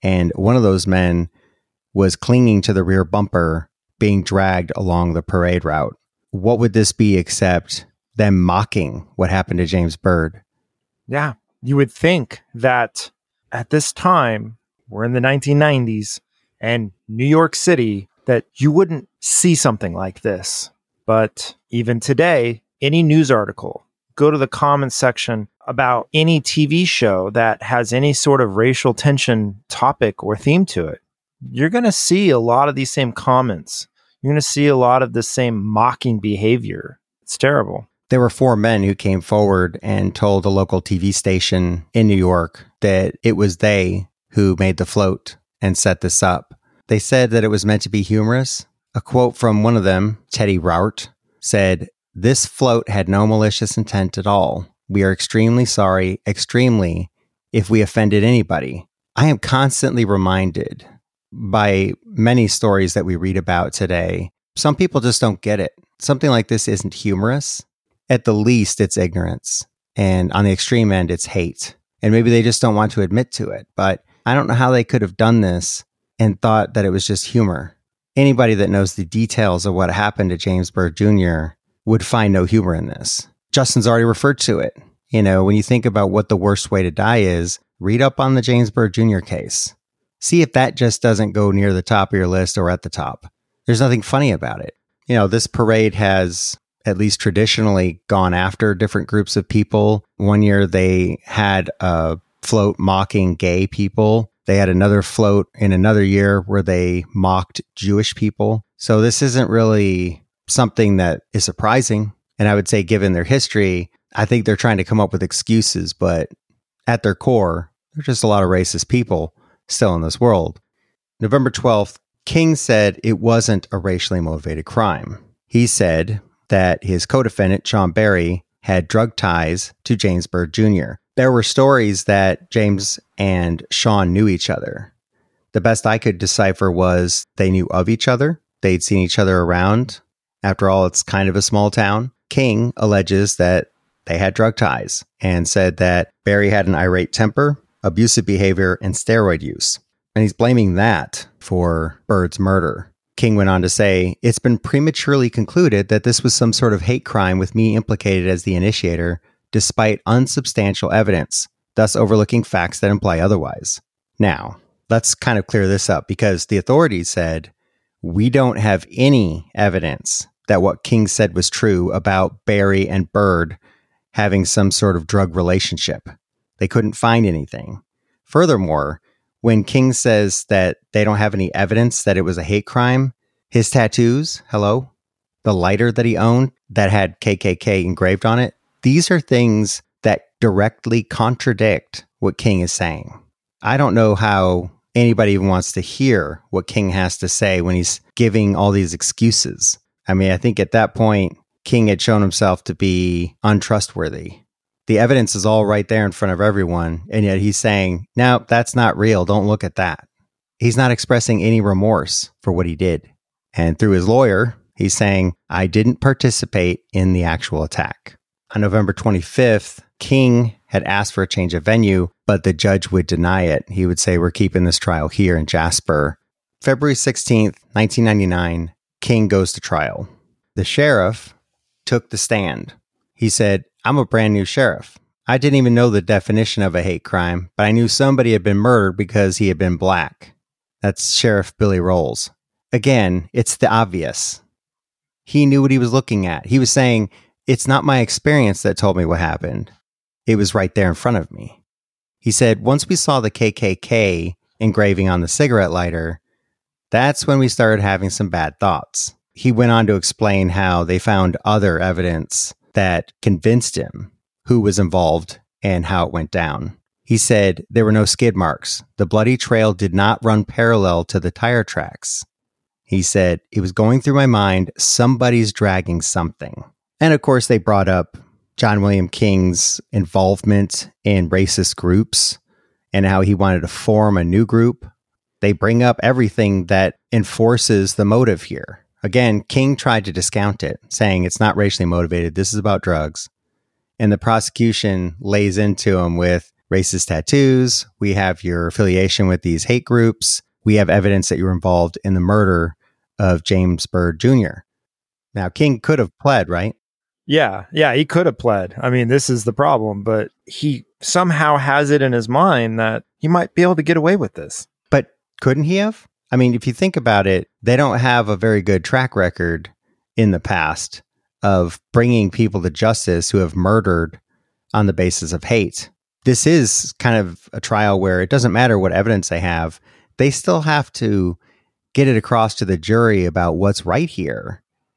Speaker 1: and one of those men was clinging to the rear bumper, being dragged along the parade route. What would this be except them mocking what happened to James Byrd?
Speaker 2: Yeah, you would think that at this time, we're in the nineteen nineties, and New York City, that you wouldn't see something like this. But even today, any news article, go to the comments section about any T V show that has any sort of racial tension topic or theme to it, you're going to see a lot of these same comments. You're going to see a lot of the same mocking behavior. It's terrible.
Speaker 1: There were four men who came forward and told a local T V station in New York that it was they who made the float and set this up. They said that it was meant to be humorous. A quote from one of them, Teddy Rout, said, "This float had no malicious intent at all. We are extremely sorry, extremely, if we offended anybody." I am constantly reminded by many stories that we read about today. Some people just don't get it. Something like this isn't humorous. At the least, it's ignorance. And on the extreme end, it's hate. And maybe they just don't want to admit to it. But I don't know how they could have done this and thought that it was just humor. Anybody that knows the details of what happened to James Byrd Junior would find no humor in this. Justin's already referred to it. You know, when you think about what the worst way to die is, read up on the James Byrd Junior case. See if that just doesn't go near the top of your list or at the top. There's nothing funny about it. You know, this parade has, at least traditionally, gone after different groups of people. One year they had a float mocking gay people. They had another float in another year where they mocked Jewish people. So this isn't really something that is surprising. And I would say, given their history, I think they're trying to come up with excuses, but at their core, they're just a lot of racist people still in this world. November twelfth, King said it wasn't a racially motivated crime. He said that his co-defendant, Sean Berry, had drug ties to James Byrd Junior There were stories that James and Sean knew each other. The best I could decipher was they knew of each other. They'd seen each other around. After all, it's kind of a small town. King alleges that they had drug ties and said that Berry had an irate temper, abusive behavior, and steroid use. And he's blaming that for Byrd's murder. King went on to say, "It's been prematurely concluded that this was some sort of hate crime with me implicated as the initiator, despite unsubstantial evidence, thus overlooking facts that imply otherwise." Now, let's kind of clear this up, because the authorities said, we don't have any evidence that what King said was true about Berry and Byrd having some sort of drug relationship. They couldn't find anything. Furthermore, when King says that they don't have any evidence that it was a hate crime, his tattoos, hello, the lighter that he owned that had K K K engraved on it, these are things that directly contradict what King is saying. I don't know how anybody even wants to hear what King has to say when he's giving all these excuses. I mean, I think at that point, King had shown himself to be untrustworthy. The evidence is all right there in front of everyone, and yet he's saying, no, that's not real. Don't look at that. He's not expressing any remorse for what he did. And through his lawyer, he's saying, I didn't participate in the actual attack. On November twenty-fifth, King had asked for a change of venue, but the judge would deny it. He would say, we're keeping this trial here in Jasper. February sixteenth, nineteen ninety-nine, King goes to trial. The sheriff took the stand. He said, I'm a brand new sheriff. I didn't even know the definition of a hate crime, but I knew somebody had been murdered because he had been black. That's Sheriff Billy Rolls. Again, it's the obvious. He knew what he was looking at. He was saying, it's not my experience that told me what happened. It was right there in front of me. He said, once we saw the K K K engraving on the cigarette lighter, that's when we started having some bad thoughts. He went on to explain how they found other evidence that convinced him who was involved and how it went down. He said there were no skid marks. The bloody trail did not run parallel to the tire tracks. He said, it was going through my mind, somebody's dragging something. And of course, they brought up John William King's involvement in racist groups and how he wanted to form a new group. They bring up everything that enforces the motive here. Again, King tried to discount it, saying it's not racially motivated. This is about drugs. And the prosecution lays into him with racist tattoos. We have your affiliation with these hate groups. We have evidence that you were involved in the murder of James Byrd Junior Now, King could have pled, right?
Speaker 2: Yeah, yeah, he could have pled. I mean, this is the problem, but he somehow has it in his mind that he might be able to get away with this.
Speaker 1: But couldn't he have? I mean, if you think about it, they don't have a very good track record in the past of bringing people to justice who have murdered on the basis of hate. This is kind of a trial where it doesn't matter what evidence they have. They still have to get it across to the jury about what's right here.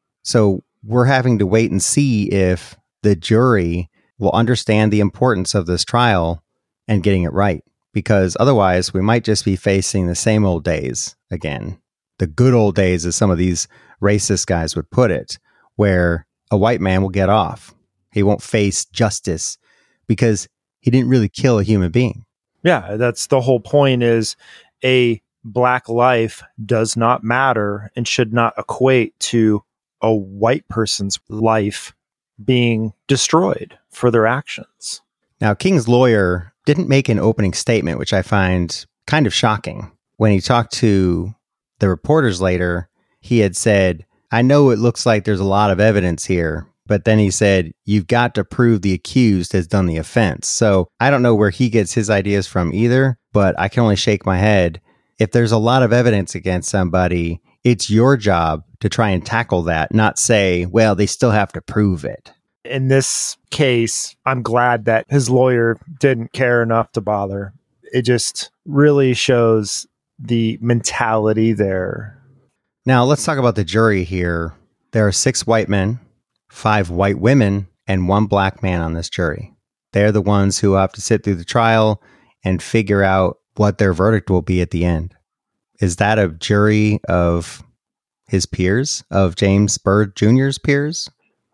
Speaker 1: So we're having to wait and see if the jury will understand the importance of this trial and getting it right. Because otherwise, we might just be facing the same old days again. The good old days, as some of these racist guys would put it, where a white man will get off. He won't face justice because he didn't really kill a human being.
Speaker 2: Yeah, that's the whole point, is a black life does not matter and should not equate to a white person's life being destroyed for their actions.
Speaker 1: Now, King's lawyer didn't make an opening statement, which I find kind of shocking. When he talked to the reporters later, he had said, I know it looks like there's a lot of evidence here, but then he said, you've got to prove the accused has done the offense. So I don't know where he gets his ideas from either, but I can only shake my head. If there's a lot of evidence against somebody, it's your job to try and tackle that, not say, well, they still have to prove it.
Speaker 2: In this case, I'm glad that his lawyer didn't care enough to bother. It just really shows the mentality there.
Speaker 1: Now, let's talk about the jury here. There are six white men, five white women, and one black man on this jury. They're the ones who have to sit through the trial and figure out what their verdict will be at the end. Is that a jury of his peers, of James Byrd Junior's peers?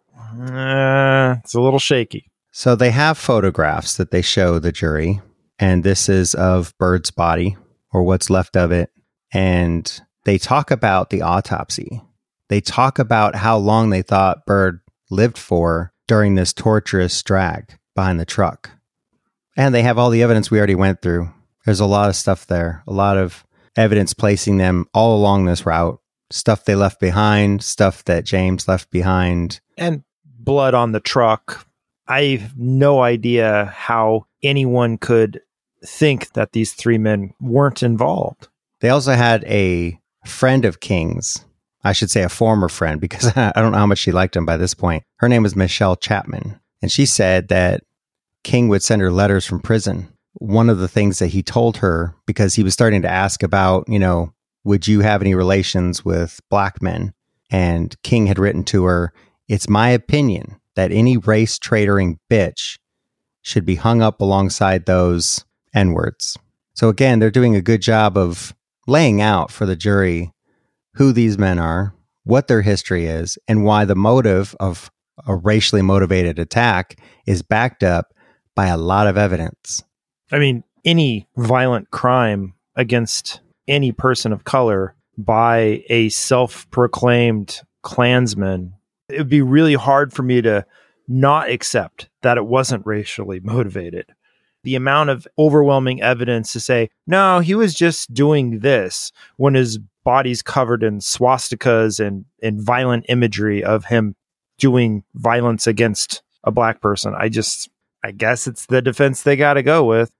Speaker 2: Uh, it's a little shaky.
Speaker 1: So they have photographs that they show the jury, and this is of Byrd's body, or what's left of it. And they talk about the autopsy. They talk about how long they thought Byrd lived for during this torturous drag behind the truck. And they have all the evidence we already went through. There's a lot of stuff there, a lot of evidence placing them all along this route. Stuff they left behind, stuff that James left behind.
Speaker 2: And blood on the truck. I have no idea how anyone could think that these three men weren't involved.
Speaker 1: They also had a friend of King's. I should say a former friend, because I don't know how much she liked him by this point. Her name was Michelle Chapman. And she said that King would send her letters from prison. One of the things that he told her, because he was starting to ask about, you know, would you have any relations with black men? And King had written to her, it's my opinion that any race traitoring bitch should be hung up alongside those N-words. So again, they're doing a good job of laying out for the jury who these men are, what their history is, and why the motive of a racially motivated attack is backed up by a lot of evidence.
Speaker 2: I mean, any violent crime against any person of color by a self-proclaimed Klansman, it would be really hard for me to not accept that it wasn't racially motivated. The amount of overwhelming evidence to say, no, he was just doing this, when his body's covered in swastikas and, and violent imagery of him doing violence against a black person. I just, I guess it's the defense they got to go with.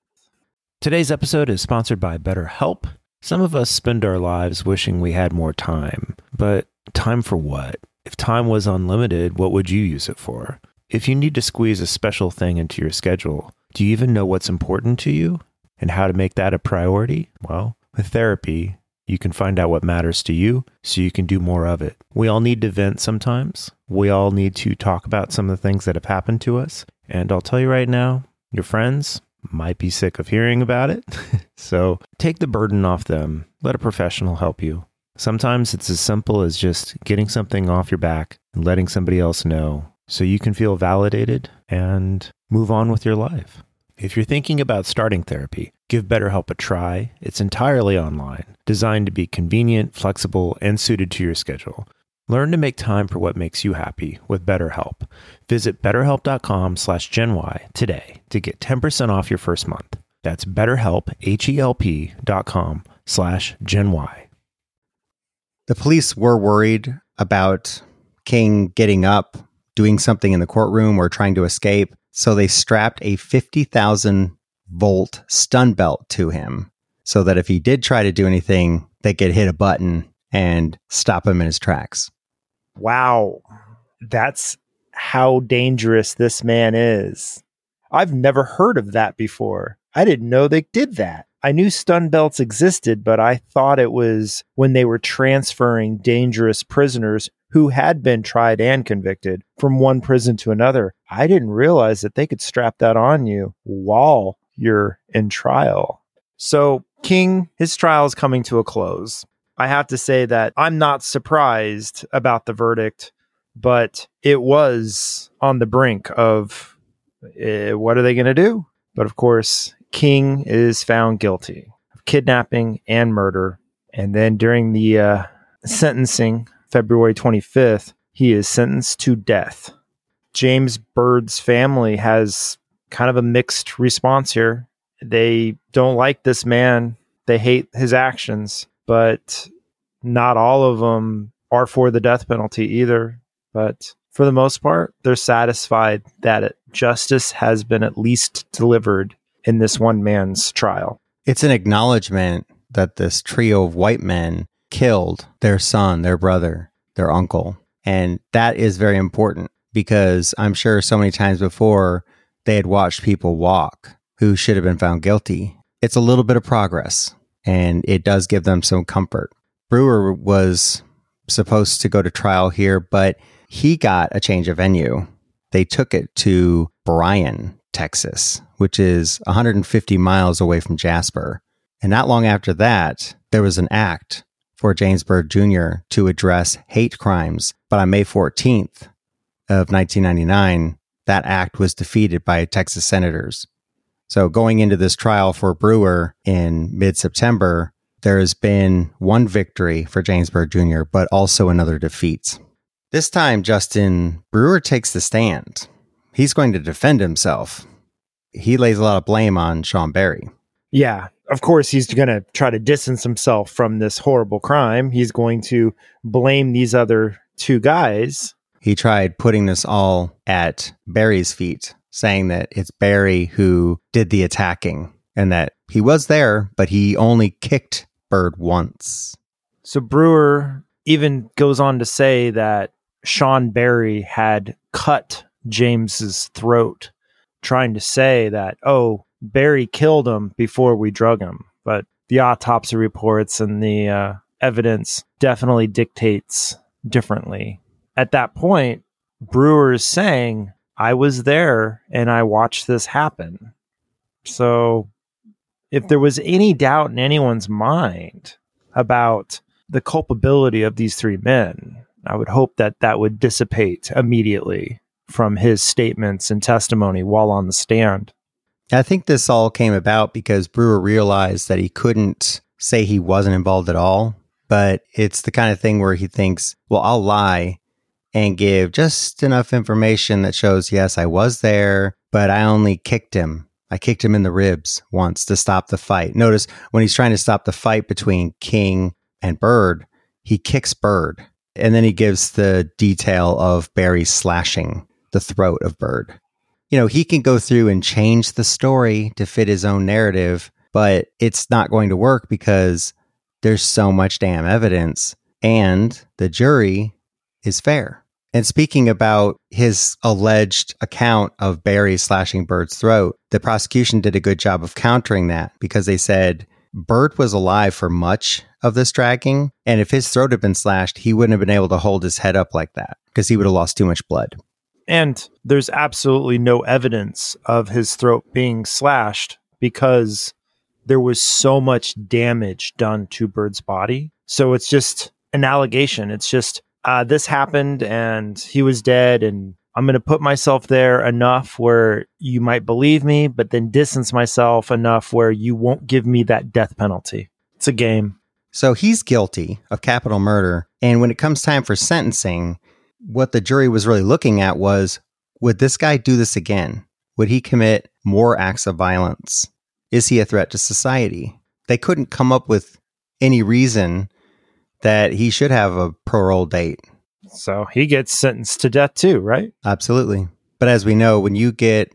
Speaker 6: Today's episode is sponsored by BetterHelp. Some of us spend our lives wishing we had more time, but time for what? If time was unlimited, what would you use it for? If you need to squeeze a special thing into your schedule, do you even know what's important to you and how to make that a priority? Well, with therapy, you can find out what matters to you so you can do more of it. We all need to vent sometimes. We all need to talk about some of the things that have happened to us. And I'll tell you right now, your friends might be sick of hearing about it. So take the burden off them. Let a professional help you. Sometimes it's as simple as just getting something off your back and letting somebody else know so you can feel validated and move on with your life. If you're thinking about starting therapy, give BetterHelp a try. It's entirely online, designed to be convenient, flexible, and suited to your schedule. Learn to make time for what makes you happy with BetterHelp. Visit betterhelp.com slash GenY today to get ten percent off your first month. That's betterhelp, H-E-L-P dot com slash GenY.
Speaker 1: The police were worried about King getting up, doing something in the courtroom, or trying to escape, so they strapped a fifty thousand volt stun belt to him so that if he did try to do anything, they could hit a button and stop him in his tracks.
Speaker 2: Wow. That's how dangerous this man is. I've never heard of that before. I didn't know they did that. I knew stun belts existed, but I thought it was when they were transferring dangerous prisoners who had been tried and convicted from one prison to another. I didn't realize that they could strap that on you while you're in trial. So King, his trial is coming to a close. I have to say that I'm not surprised about the verdict, but it was on the brink of uh, what are they going to do? But of course, King is found guilty of kidnapping and murder. And then during the uh, sentencing, February twenty-fifth, he is sentenced to death. James Byrd's family has kind of a mixed response here. They don't like this man. They hate his actions, but not all of them are for the death penalty either. But for the most part, they're satisfied that it, justice has been at least delivered in this one man's trial.
Speaker 1: It's an acknowledgement that this trio of white men killed their son, their brother, their uncle. And that is very important because I'm sure so many times before they had watched people walk who should have been found guilty. It's a little bit of progress, and it does give them some comfort. Brewer was supposed to go to trial here, but he got a change of venue. They took it to Bryan, Texas, which is one hundred fifty miles away from Jasper. And not long after that, there was an act for James Byrd Junior to address hate crimes. But on May fourteenth of nineteen ninety-nine, that act was defeated by Texas senators. So going into this trial for Brewer in mid-September, there has been one victory for James Byrd Junior, but also another defeat. This time, Justin, Brewer takes the stand. He's going to defend himself. He lays a lot of blame on Sean Berry.
Speaker 2: Yeah, of course, he's going to try to distance himself from this horrible crime. He's going to blame these other two guys.
Speaker 1: He tried putting this all at Berry's feet, saying that it's Berry who did the attacking and that he was there, but he only kicked Byrd once.
Speaker 2: So Brewer even goes on to say that Sean Berry had cut James's throat, trying to say that, oh, Berry killed him before we drug him. But the autopsy reports and the uh, evidence definitely dictates differently. At that point, Brewer is saying, I was there and I watched this happen. So if there was any doubt in anyone's mind about the culpability of these three men, I would hope that that would dissipate immediately from his statements and testimony while on the stand.
Speaker 1: I think this all came about because Brewer realized that he couldn't say he wasn't involved at all, but it's the kind of thing where he thinks, well, I'll lie and give just enough information that shows, yes, I was there, but I only kicked him. I kicked him in the ribs once to stop the fight. Notice when he's trying to stop the fight between King and Byrd, he kicks Byrd. And then he gives the detail of Berry slashing the throat of Byrd. You know, he can go through and change the story to fit his own narrative, but it's not going to work because there's so much damn evidence and the jury is fair. And speaking about his alleged account of Berry slashing Byrd's throat, the prosecution did a good job of countering that because they said Byrd was alive for much of this dragging. And if his throat had been slashed, he wouldn't have been able to hold his head up like that because he would have lost too much blood.
Speaker 2: And there's absolutely no evidence of his throat being slashed because there was so much damage done to Byrd's body. So it's just an allegation. It's just, uh, this happened and he was dead and I'm going to put myself there enough where you might believe me, but then distance myself enough where you won't give me that death penalty. It's a game.
Speaker 1: So he's guilty of capital murder And when it comes time for sentencing, what the jury was really looking at was, would this guy do this again? Would he commit more acts of violence? Is he a threat to society? They couldn't come up with any reason that he should have a parole date.
Speaker 2: So he gets sentenced to death too, right?
Speaker 1: Absolutely. But as we know, when you get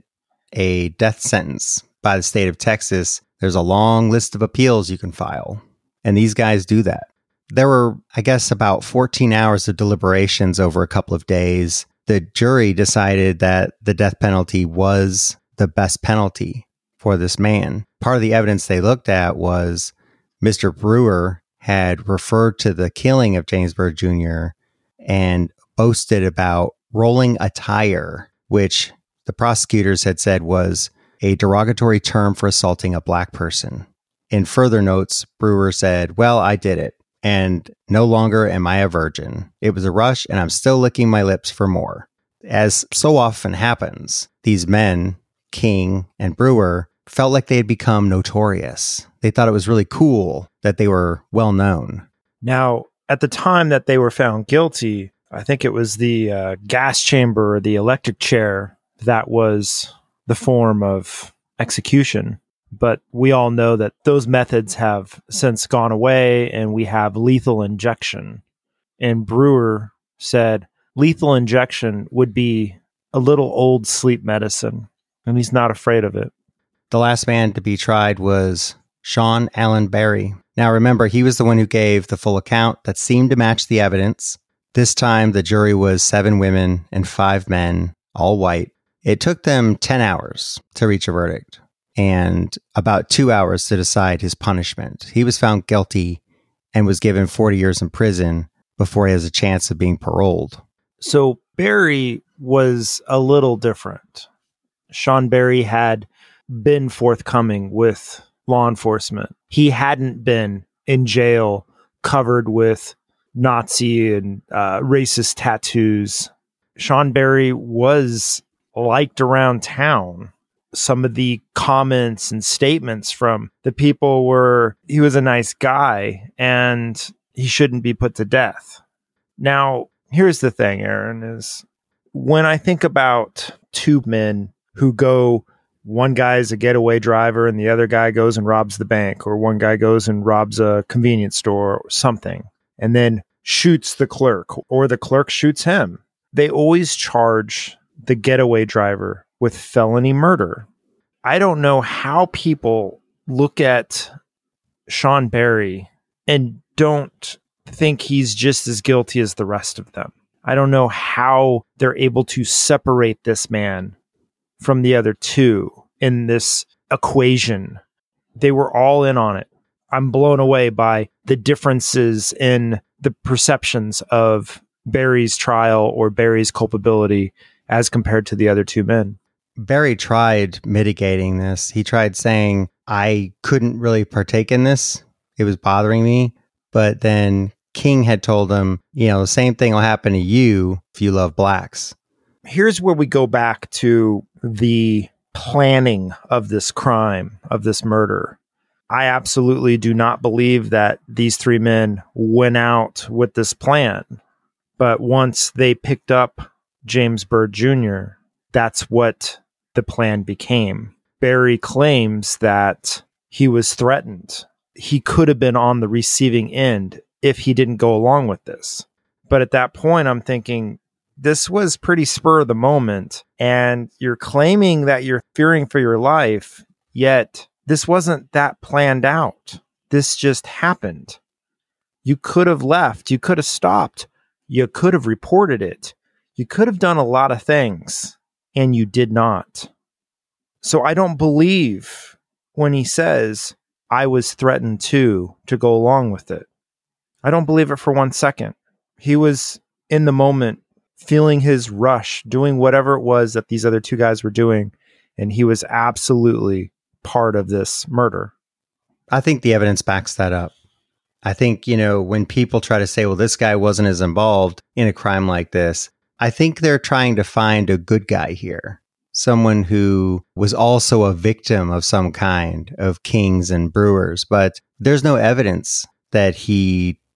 Speaker 1: a death sentence by the state of Texas, there's a long list of appeals you can file. And these guys do that. There were, I guess, about fourteen hours of deliberations over a couple of days. The jury decided that the death penalty was the best penalty for this man. Part of the evidence they looked at was Mister Brewer had referred to the killing of James Byrd Junior and boasted about rolling a tire, which the prosecutors had said was a derogatory term for assaulting a black person. In further notes, Brewer said, "Well, I did it, and no longer am I a virgin. It was a rush, and I'm still licking my lips for more." As so often happens, these men, King and Brewer, felt like they had become notorious. They thought it was really cool that they were well known.
Speaker 2: Now, at the time that they were found guilty, I think it was the uh, gas chamber or the electric chair that was the form of execution. But we all know that those methods have since gone away, and we have lethal injection. And Brewer said lethal injection would be a little old sleep medicine, and he's not afraid of it.
Speaker 1: The last man to be tried was Sean Allen Berry. Now remember, he was the one who gave the full account that seemed to match the evidence. This time, the jury was seven women and five men, all white. It took them ten hours to reach a verdict and about two hours to decide his punishment. He was found guilty and was given forty years in prison before he has a chance of being paroled.
Speaker 2: So Berry was a little different. Sean Berry had been forthcoming with law enforcement. He hadn't been in jail covered with Nazi and uh, racist tattoos. Sean Berry was liked around town. Some of the comments and statements from the people were, he was a nice guy and he shouldn't be put to death. Now, here's the thing, Aaron, is when I think about two men who go, one guy is a getaway driver and the other guy goes and robs the bank, or one guy goes and robs a convenience store or something, and then shoots the clerk, or the clerk shoots him, they always charge the getaway driver with felony murder. I don't know how people look at Sean Berry and don't think he's just as guilty as the rest of them. I don't know how they're able to separate this man from the other two in this equation. They were all in on it. I'm blown away by the differences in the perceptions of Berry's trial or Berry's culpability as compared to the other two men.
Speaker 1: Berry tried mitigating this. He tried saying, I couldn't really partake in this. It was bothering me. But then King had told him, you know, the same thing will happen to you if you love blacks.
Speaker 2: Here's where we go back to the planning of this crime, of this murder. I absolutely do not believe that these three men went out with this plan. But once they picked up James Byrd Junior, that's what the plan became. Berry claims that he was threatened. He could have been on the receiving end if he didn't go along with this. But at that point, I'm thinking, this was pretty spur of the moment, and you're claiming that you're fearing for your life, yet this wasn't that planned out. This just happened. You could have left. You could have stopped. You could have reported it. You could have done a lot of things, and you did not. So I don't believe when he says, I was threatened too, to go along with it. I don't believe it for one second. He was in the moment, feeling his rush, doing whatever it was that these other two guys were doing, and he was absolutely part of this murder.
Speaker 1: I think the evidence backs that up. I think, you know, when people try to say, well, this guy wasn't as involved in a crime like this, I think they're trying to find a good guy here. Someone who was also a victim of some kind of Kings and Brewers, but there's no evidence that he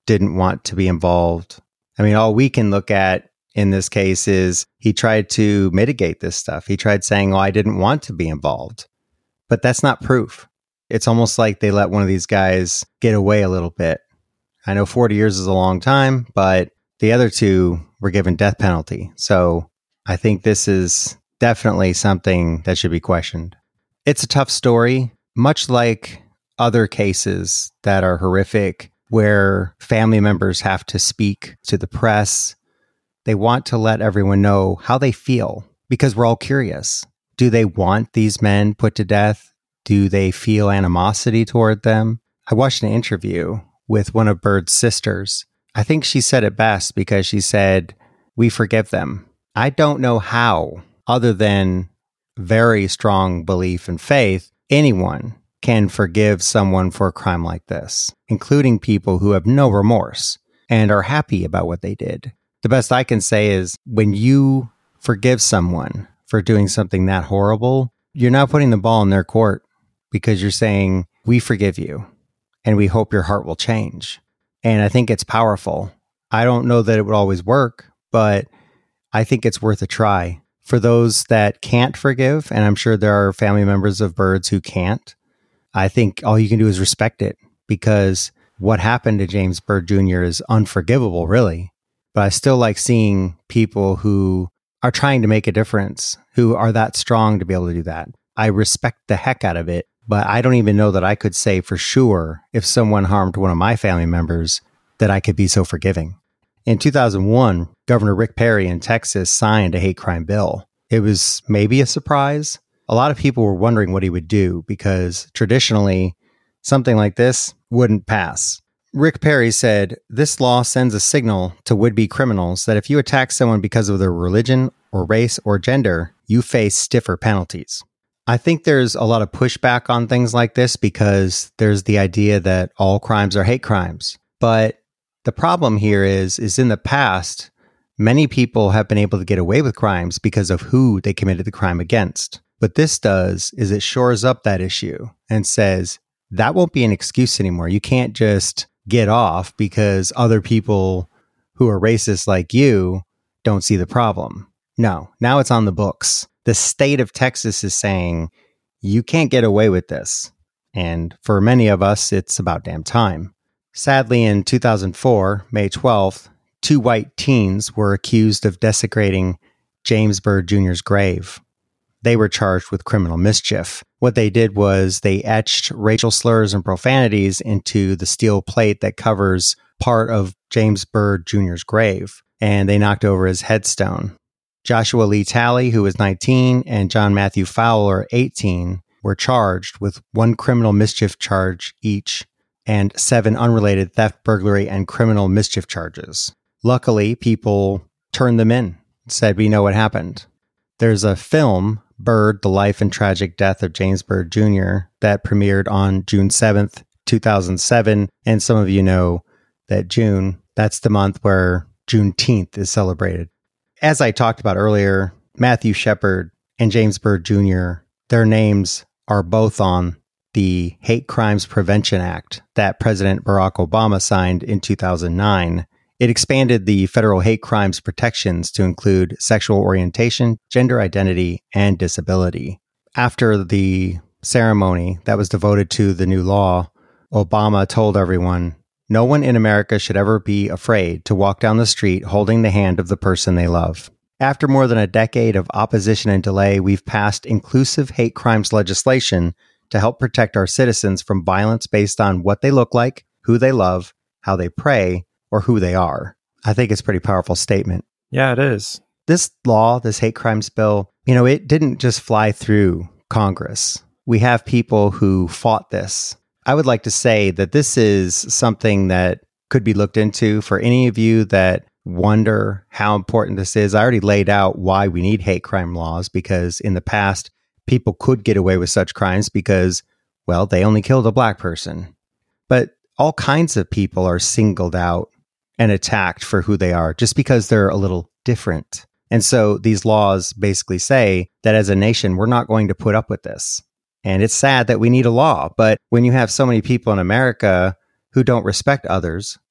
Speaker 1: didn't want to be involved. I mean, all we can look at in this case is he tried to mitigate this stuff. He tried saying, oh, I didn't want to be involved. But that's not proof. It's almost like they let one of these guys get away a little bit. I know forty years is a long time, but the other two were given death penalty. So I think this is definitely something that should be questioned. It's a tough story, much like other cases that are horrific where family members have to speak to the press. They want to let everyone know how they feel because we're all curious. Do they want these men put to death? Do they feel animosity toward them? I watched an interview with one of Byrd's sisters. I think she said it best because she said, we forgive them. I don't know how, other than very strong belief and faith, anyone can forgive someone for a crime like this, including people who have no remorse and are happy about what they did. The best I can say is when you forgive someone for doing something that horrible, you're now putting the ball in their court because you're saying, we forgive you and we hope your heart will change. And I think it's powerful. I don't know that it would always work, but I think it's worth a try. For those that can't forgive, and I'm sure there are family members of Byrd's who can't, I think all you can do is respect it because what happened to James Byrd Junior is unforgivable, really. But I still like seeing people who are trying to make a difference, who are that strong to be able to do that. I respect the heck out of it, but I don't even know that I could say for sure if someone harmed one of my family members that I could be so forgiving. In two thousand one, Governor Rick Perry in Texas signed a hate crime bill. It was maybe a surprise. A lot of people were wondering what he would do because traditionally, something like this wouldn't pass. Rick Perry said, this law sends a signal to would-be criminals that if you attack someone because of their religion or race or gender, you face stiffer penalties. I think there's a lot of pushback on things like this because there's the idea that all crimes are hate crimes. But the problem here is, is in the past, many people have been able to get away with crimes because of who they committed the crime against. What this does is it shores up that issue and says, that won't be an excuse anymore. You can't just get off because other people who are racist like you don't see the problem. No, now it's on the books. The state of Texas is saying, you can't get away with this. And for many of us, it's about damn time. Sadly, in two thousand four, May twelfth, two white teens were accused of desecrating James Byrd Junior's grave. They were charged with criminal mischief. What they did was they etched racial slurs and profanities into the steel plate that covers part of James Byrd Junior's grave, and they knocked over his headstone. Joshua Lee Talley, who was nineteen, and John Matthew Fowler, eighteen, were charged with one criminal mischief charge each and seven unrelated theft, burglary, and criminal mischief charges. Luckily, people turned them in, said, we know what happened. There's a film, Byrd, The Life and Tragic Death of James Byrd Junior, that premiered on June seventh, two thousand seven. And some of you know that June, that's the month where Juneteenth is celebrated. As I talked about earlier, Matthew Shepard and James Byrd Junior, their names are both on the Hate Crimes Prevention Act that President Barack Obama signed in two thousand nine. It expanded the federal hate crimes protections to include sexual orientation, gender identity, and disability. After the ceremony that was devoted to the new law, Obama told everyone, no one in America should ever be afraid to walk down the street holding the hand of the person they love. After more than a decade of opposition and delay, we've passed inclusive hate crimes legislation to help protect our citizens from violence based on what they look like, who they love, how they pray, or who they are. I think it's a pretty powerful statement.
Speaker 2: Yeah, it is.
Speaker 1: This law, this hate crimes bill, you know, it didn't just fly through Congress. We have people who fought this. I would like to say that this is something that could be looked into for any of you that wonder how important this is. I already laid out why we need hate crime laws because in the past, people could get away with such crimes because, well, they only killed a black person. But all kinds of people are singled out and attacked for who they are just because they're a little different. And so these laws basically say that as a nation, we're not going to put up with this. And it's sad that we need a law. But when you have so many people in America who don't respect others,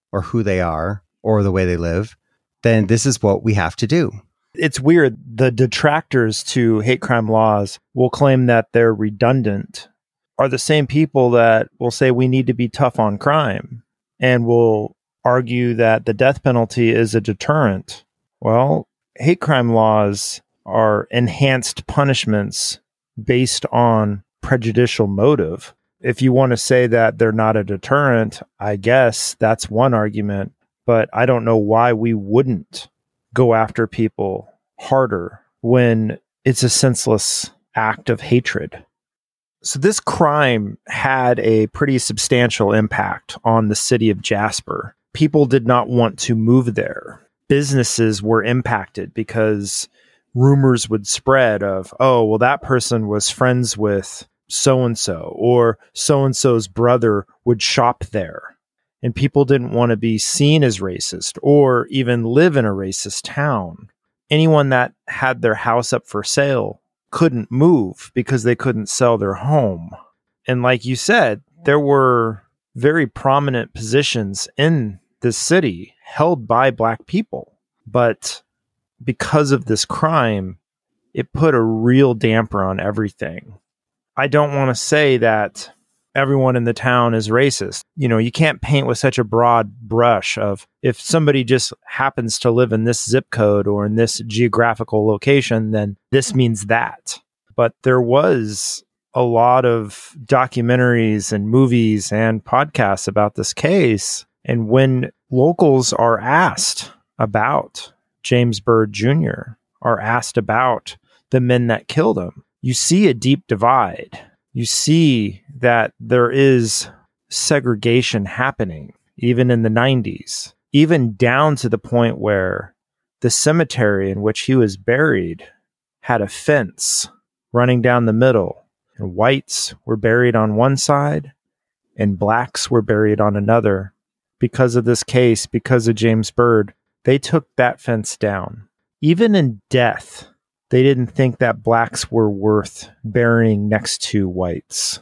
Speaker 1: or who they are or the way they live, then this is what we have to do.
Speaker 2: It's weird. The detractors to hate crime laws will claim that they're redundant, are the same people that will say we need to be tough on crime and will argue that the death penalty is a deterrent. Well, hate crime laws are enhanced punishments based on prejudicial motive. If you want to say that they're not a deterrent, I guess that's one argument, but I don't know why we wouldn't go after people harder when it's a senseless act of hatred. So this crime had a pretty substantial impact on the city of Jasper. People did not want to move there. Businesses were impacted because rumors would spread of, oh, well, that person was friends with so-and-so, or so-and-so's brother would shop there. And people didn't want to be seen as racist or even live in a racist town. Anyone that had their house up for sale couldn't move because they couldn't sell their home. And like you said, there were very prominent positions in this city held by Black people. But because of this crime, it put a real damper on everything. I don't want to say that everyone in the town is racist. You know, you can't paint with such a broad brush of if somebody just happens to live in this zip code or in this geographical location, then this means that. But there was a lot of documentaries and movies and podcasts about this case. And when locals are asked about James Byrd Junior, are asked about the men that killed him, you see a deep divide. You see that there is segregation happening, even in the nineties, even down to the point where the cemetery in which he was buried had a fence running down the middle, and whites were buried on one side and blacks were buried on another. Because of this case, because of James Byrd, they took that fence down. Even in death, they didn't think that blacks were worth burying next to whites.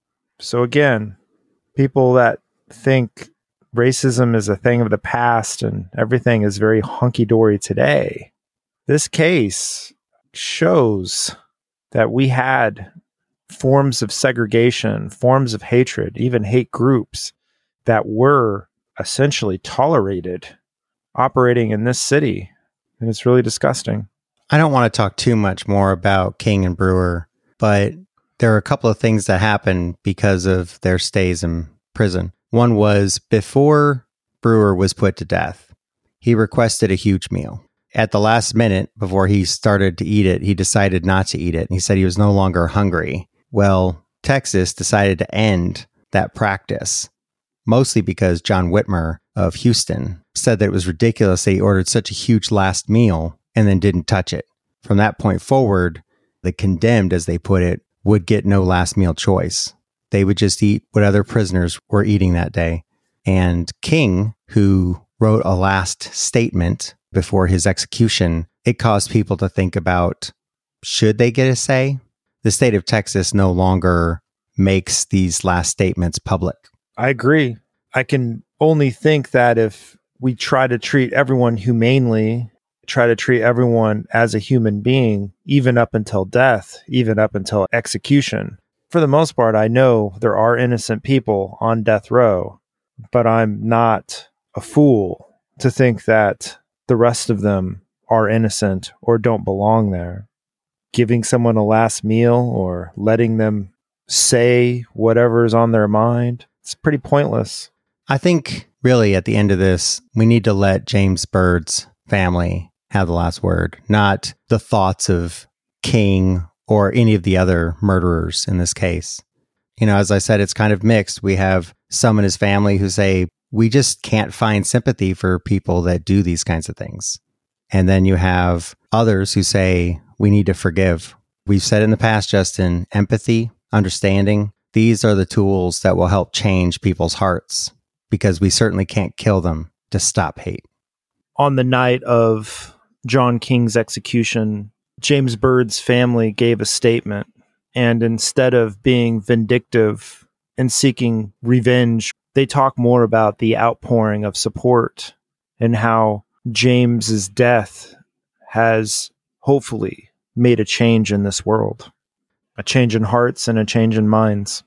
Speaker 2: So again, people that think racism is a thing of the past and everything is very hunky-dory today, this case shows that we had forms of segregation, forms of hatred, even hate groups that were essentially tolerated operating in this city. And it's really disgusting.
Speaker 1: I don't want to talk too much more about King and Brewer, but there are a couple of things that happened because of their stays in prison. One was before Brewer was put to death, he requested a huge meal. At the last minute, before he started to eat it, he decided not to eat it. And he said he was no longer hungry. Well, Texas decided to end that practice, mostly because John Whitmer of Houston said that it was ridiculous that he ordered such a huge last meal and then didn't touch it. From that point forward, the condemned, as they put it, would get no last meal choice. They would just eat what other prisoners were eating that day. And King, who wrote a last statement before his execution, it caused people to think about, should they get a say? The state of Texas no longer makes these last statements public.
Speaker 2: I agree. I can only think that if we try to treat everyone humanely, try to treat everyone as a human being, even up until death, even up until execution. For the most part, I know there are innocent people on death row, but I'm not a fool to think that the rest of them are innocent or don't belong there. Giving someone a last meal or letting them say whatever's on their mind, it's pretty pointless.
Speaker 1: I think really at the end of this, we need to let James Byrd's family have the last word, not the thoughts of King or any of the other murderers in this case. You know, as I said, it's kind of mixed. We have some in his family who say, we just can't find sympathy for people that do these kinds of things. And then you have others who say, we need to forgive. We've said in the past, Justin, empathy, understanding, these are the tools that will help change people's hearts, because we certainly can't kill them to stop hate.
Speaker 2: On the night of John King's execution, James Byrd's family gave a statement, and instead of being vindictive and seeking revenge they talk more about the outpouring of support and how James's death has hopefully made a change in this world, a change in hearts and a change in minds.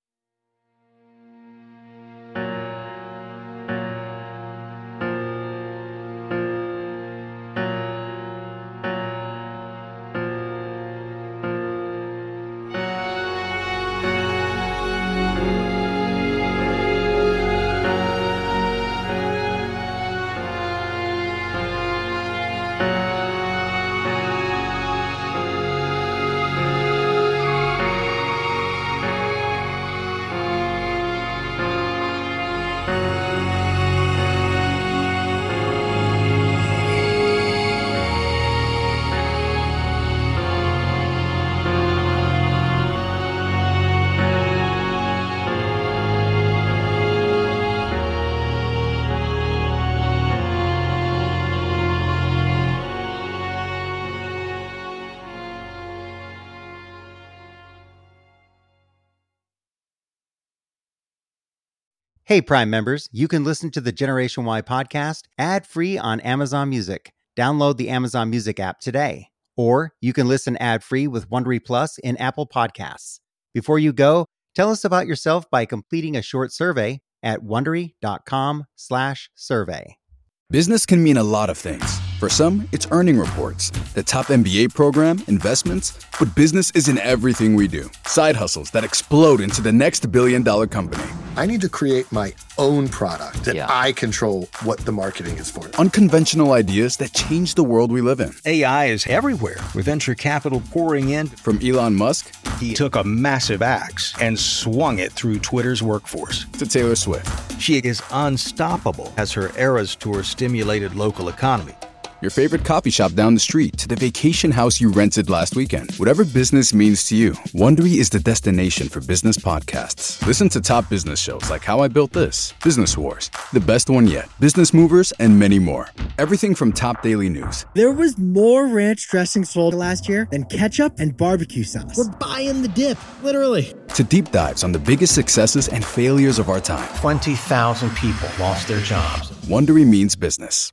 Speaker 1: Hey, Prime members, you can listen to the Generation Y podcast ad-free on Amazon Music. Download the Amazon Music app today. Or you can listen ad-free with Wondery Plus in Apple Podcasts. Before you go, tell us about yourself by completing a short survey at Wondery.com slash survey.
Speaker 7: Business can mean a lot of things. For some, it's earning reports, the top M B A program, investments, but business isn't everything we do. Side hustles that explode into the next billion dollar company.
Speaker 8: I need to create my own product that
Speaker 9: yeah.
Speaker 8: I control what the marketing is for.
Speaker 7: Unconventional ideas that change the world we live in.
Speaker 9: A I is everywhere, with venture capital pouring in.
Speaker 7: From Elon Musk,
Speaker 9: he took a massive axe and swung it through Twitter's workforce.
Speaker 7: To Taylor Swift.
Speaker 9: She is unstoppable as her Eras Tour stimulated local economy.
Speaker 7: Your favorite coffee shop down the street to the vacation house you rented last weekend. Whatever business means to you, Wondery is the destination for business podcasts. Listen to top business shows like How I Built This, Business Wars, The Best One Yet, Business Movers, and many more. Everything from top daily news.
Speaker 10: There was more ranch dressing sold last year than ketchup and barbecue sauce. We're buying the dip, literally.
Speaker 7: To deep dives on the biggest successes and failures of our time.
Speaker 9: twenty thousand people lost their jobs.
Speaker 7: Wondery means business.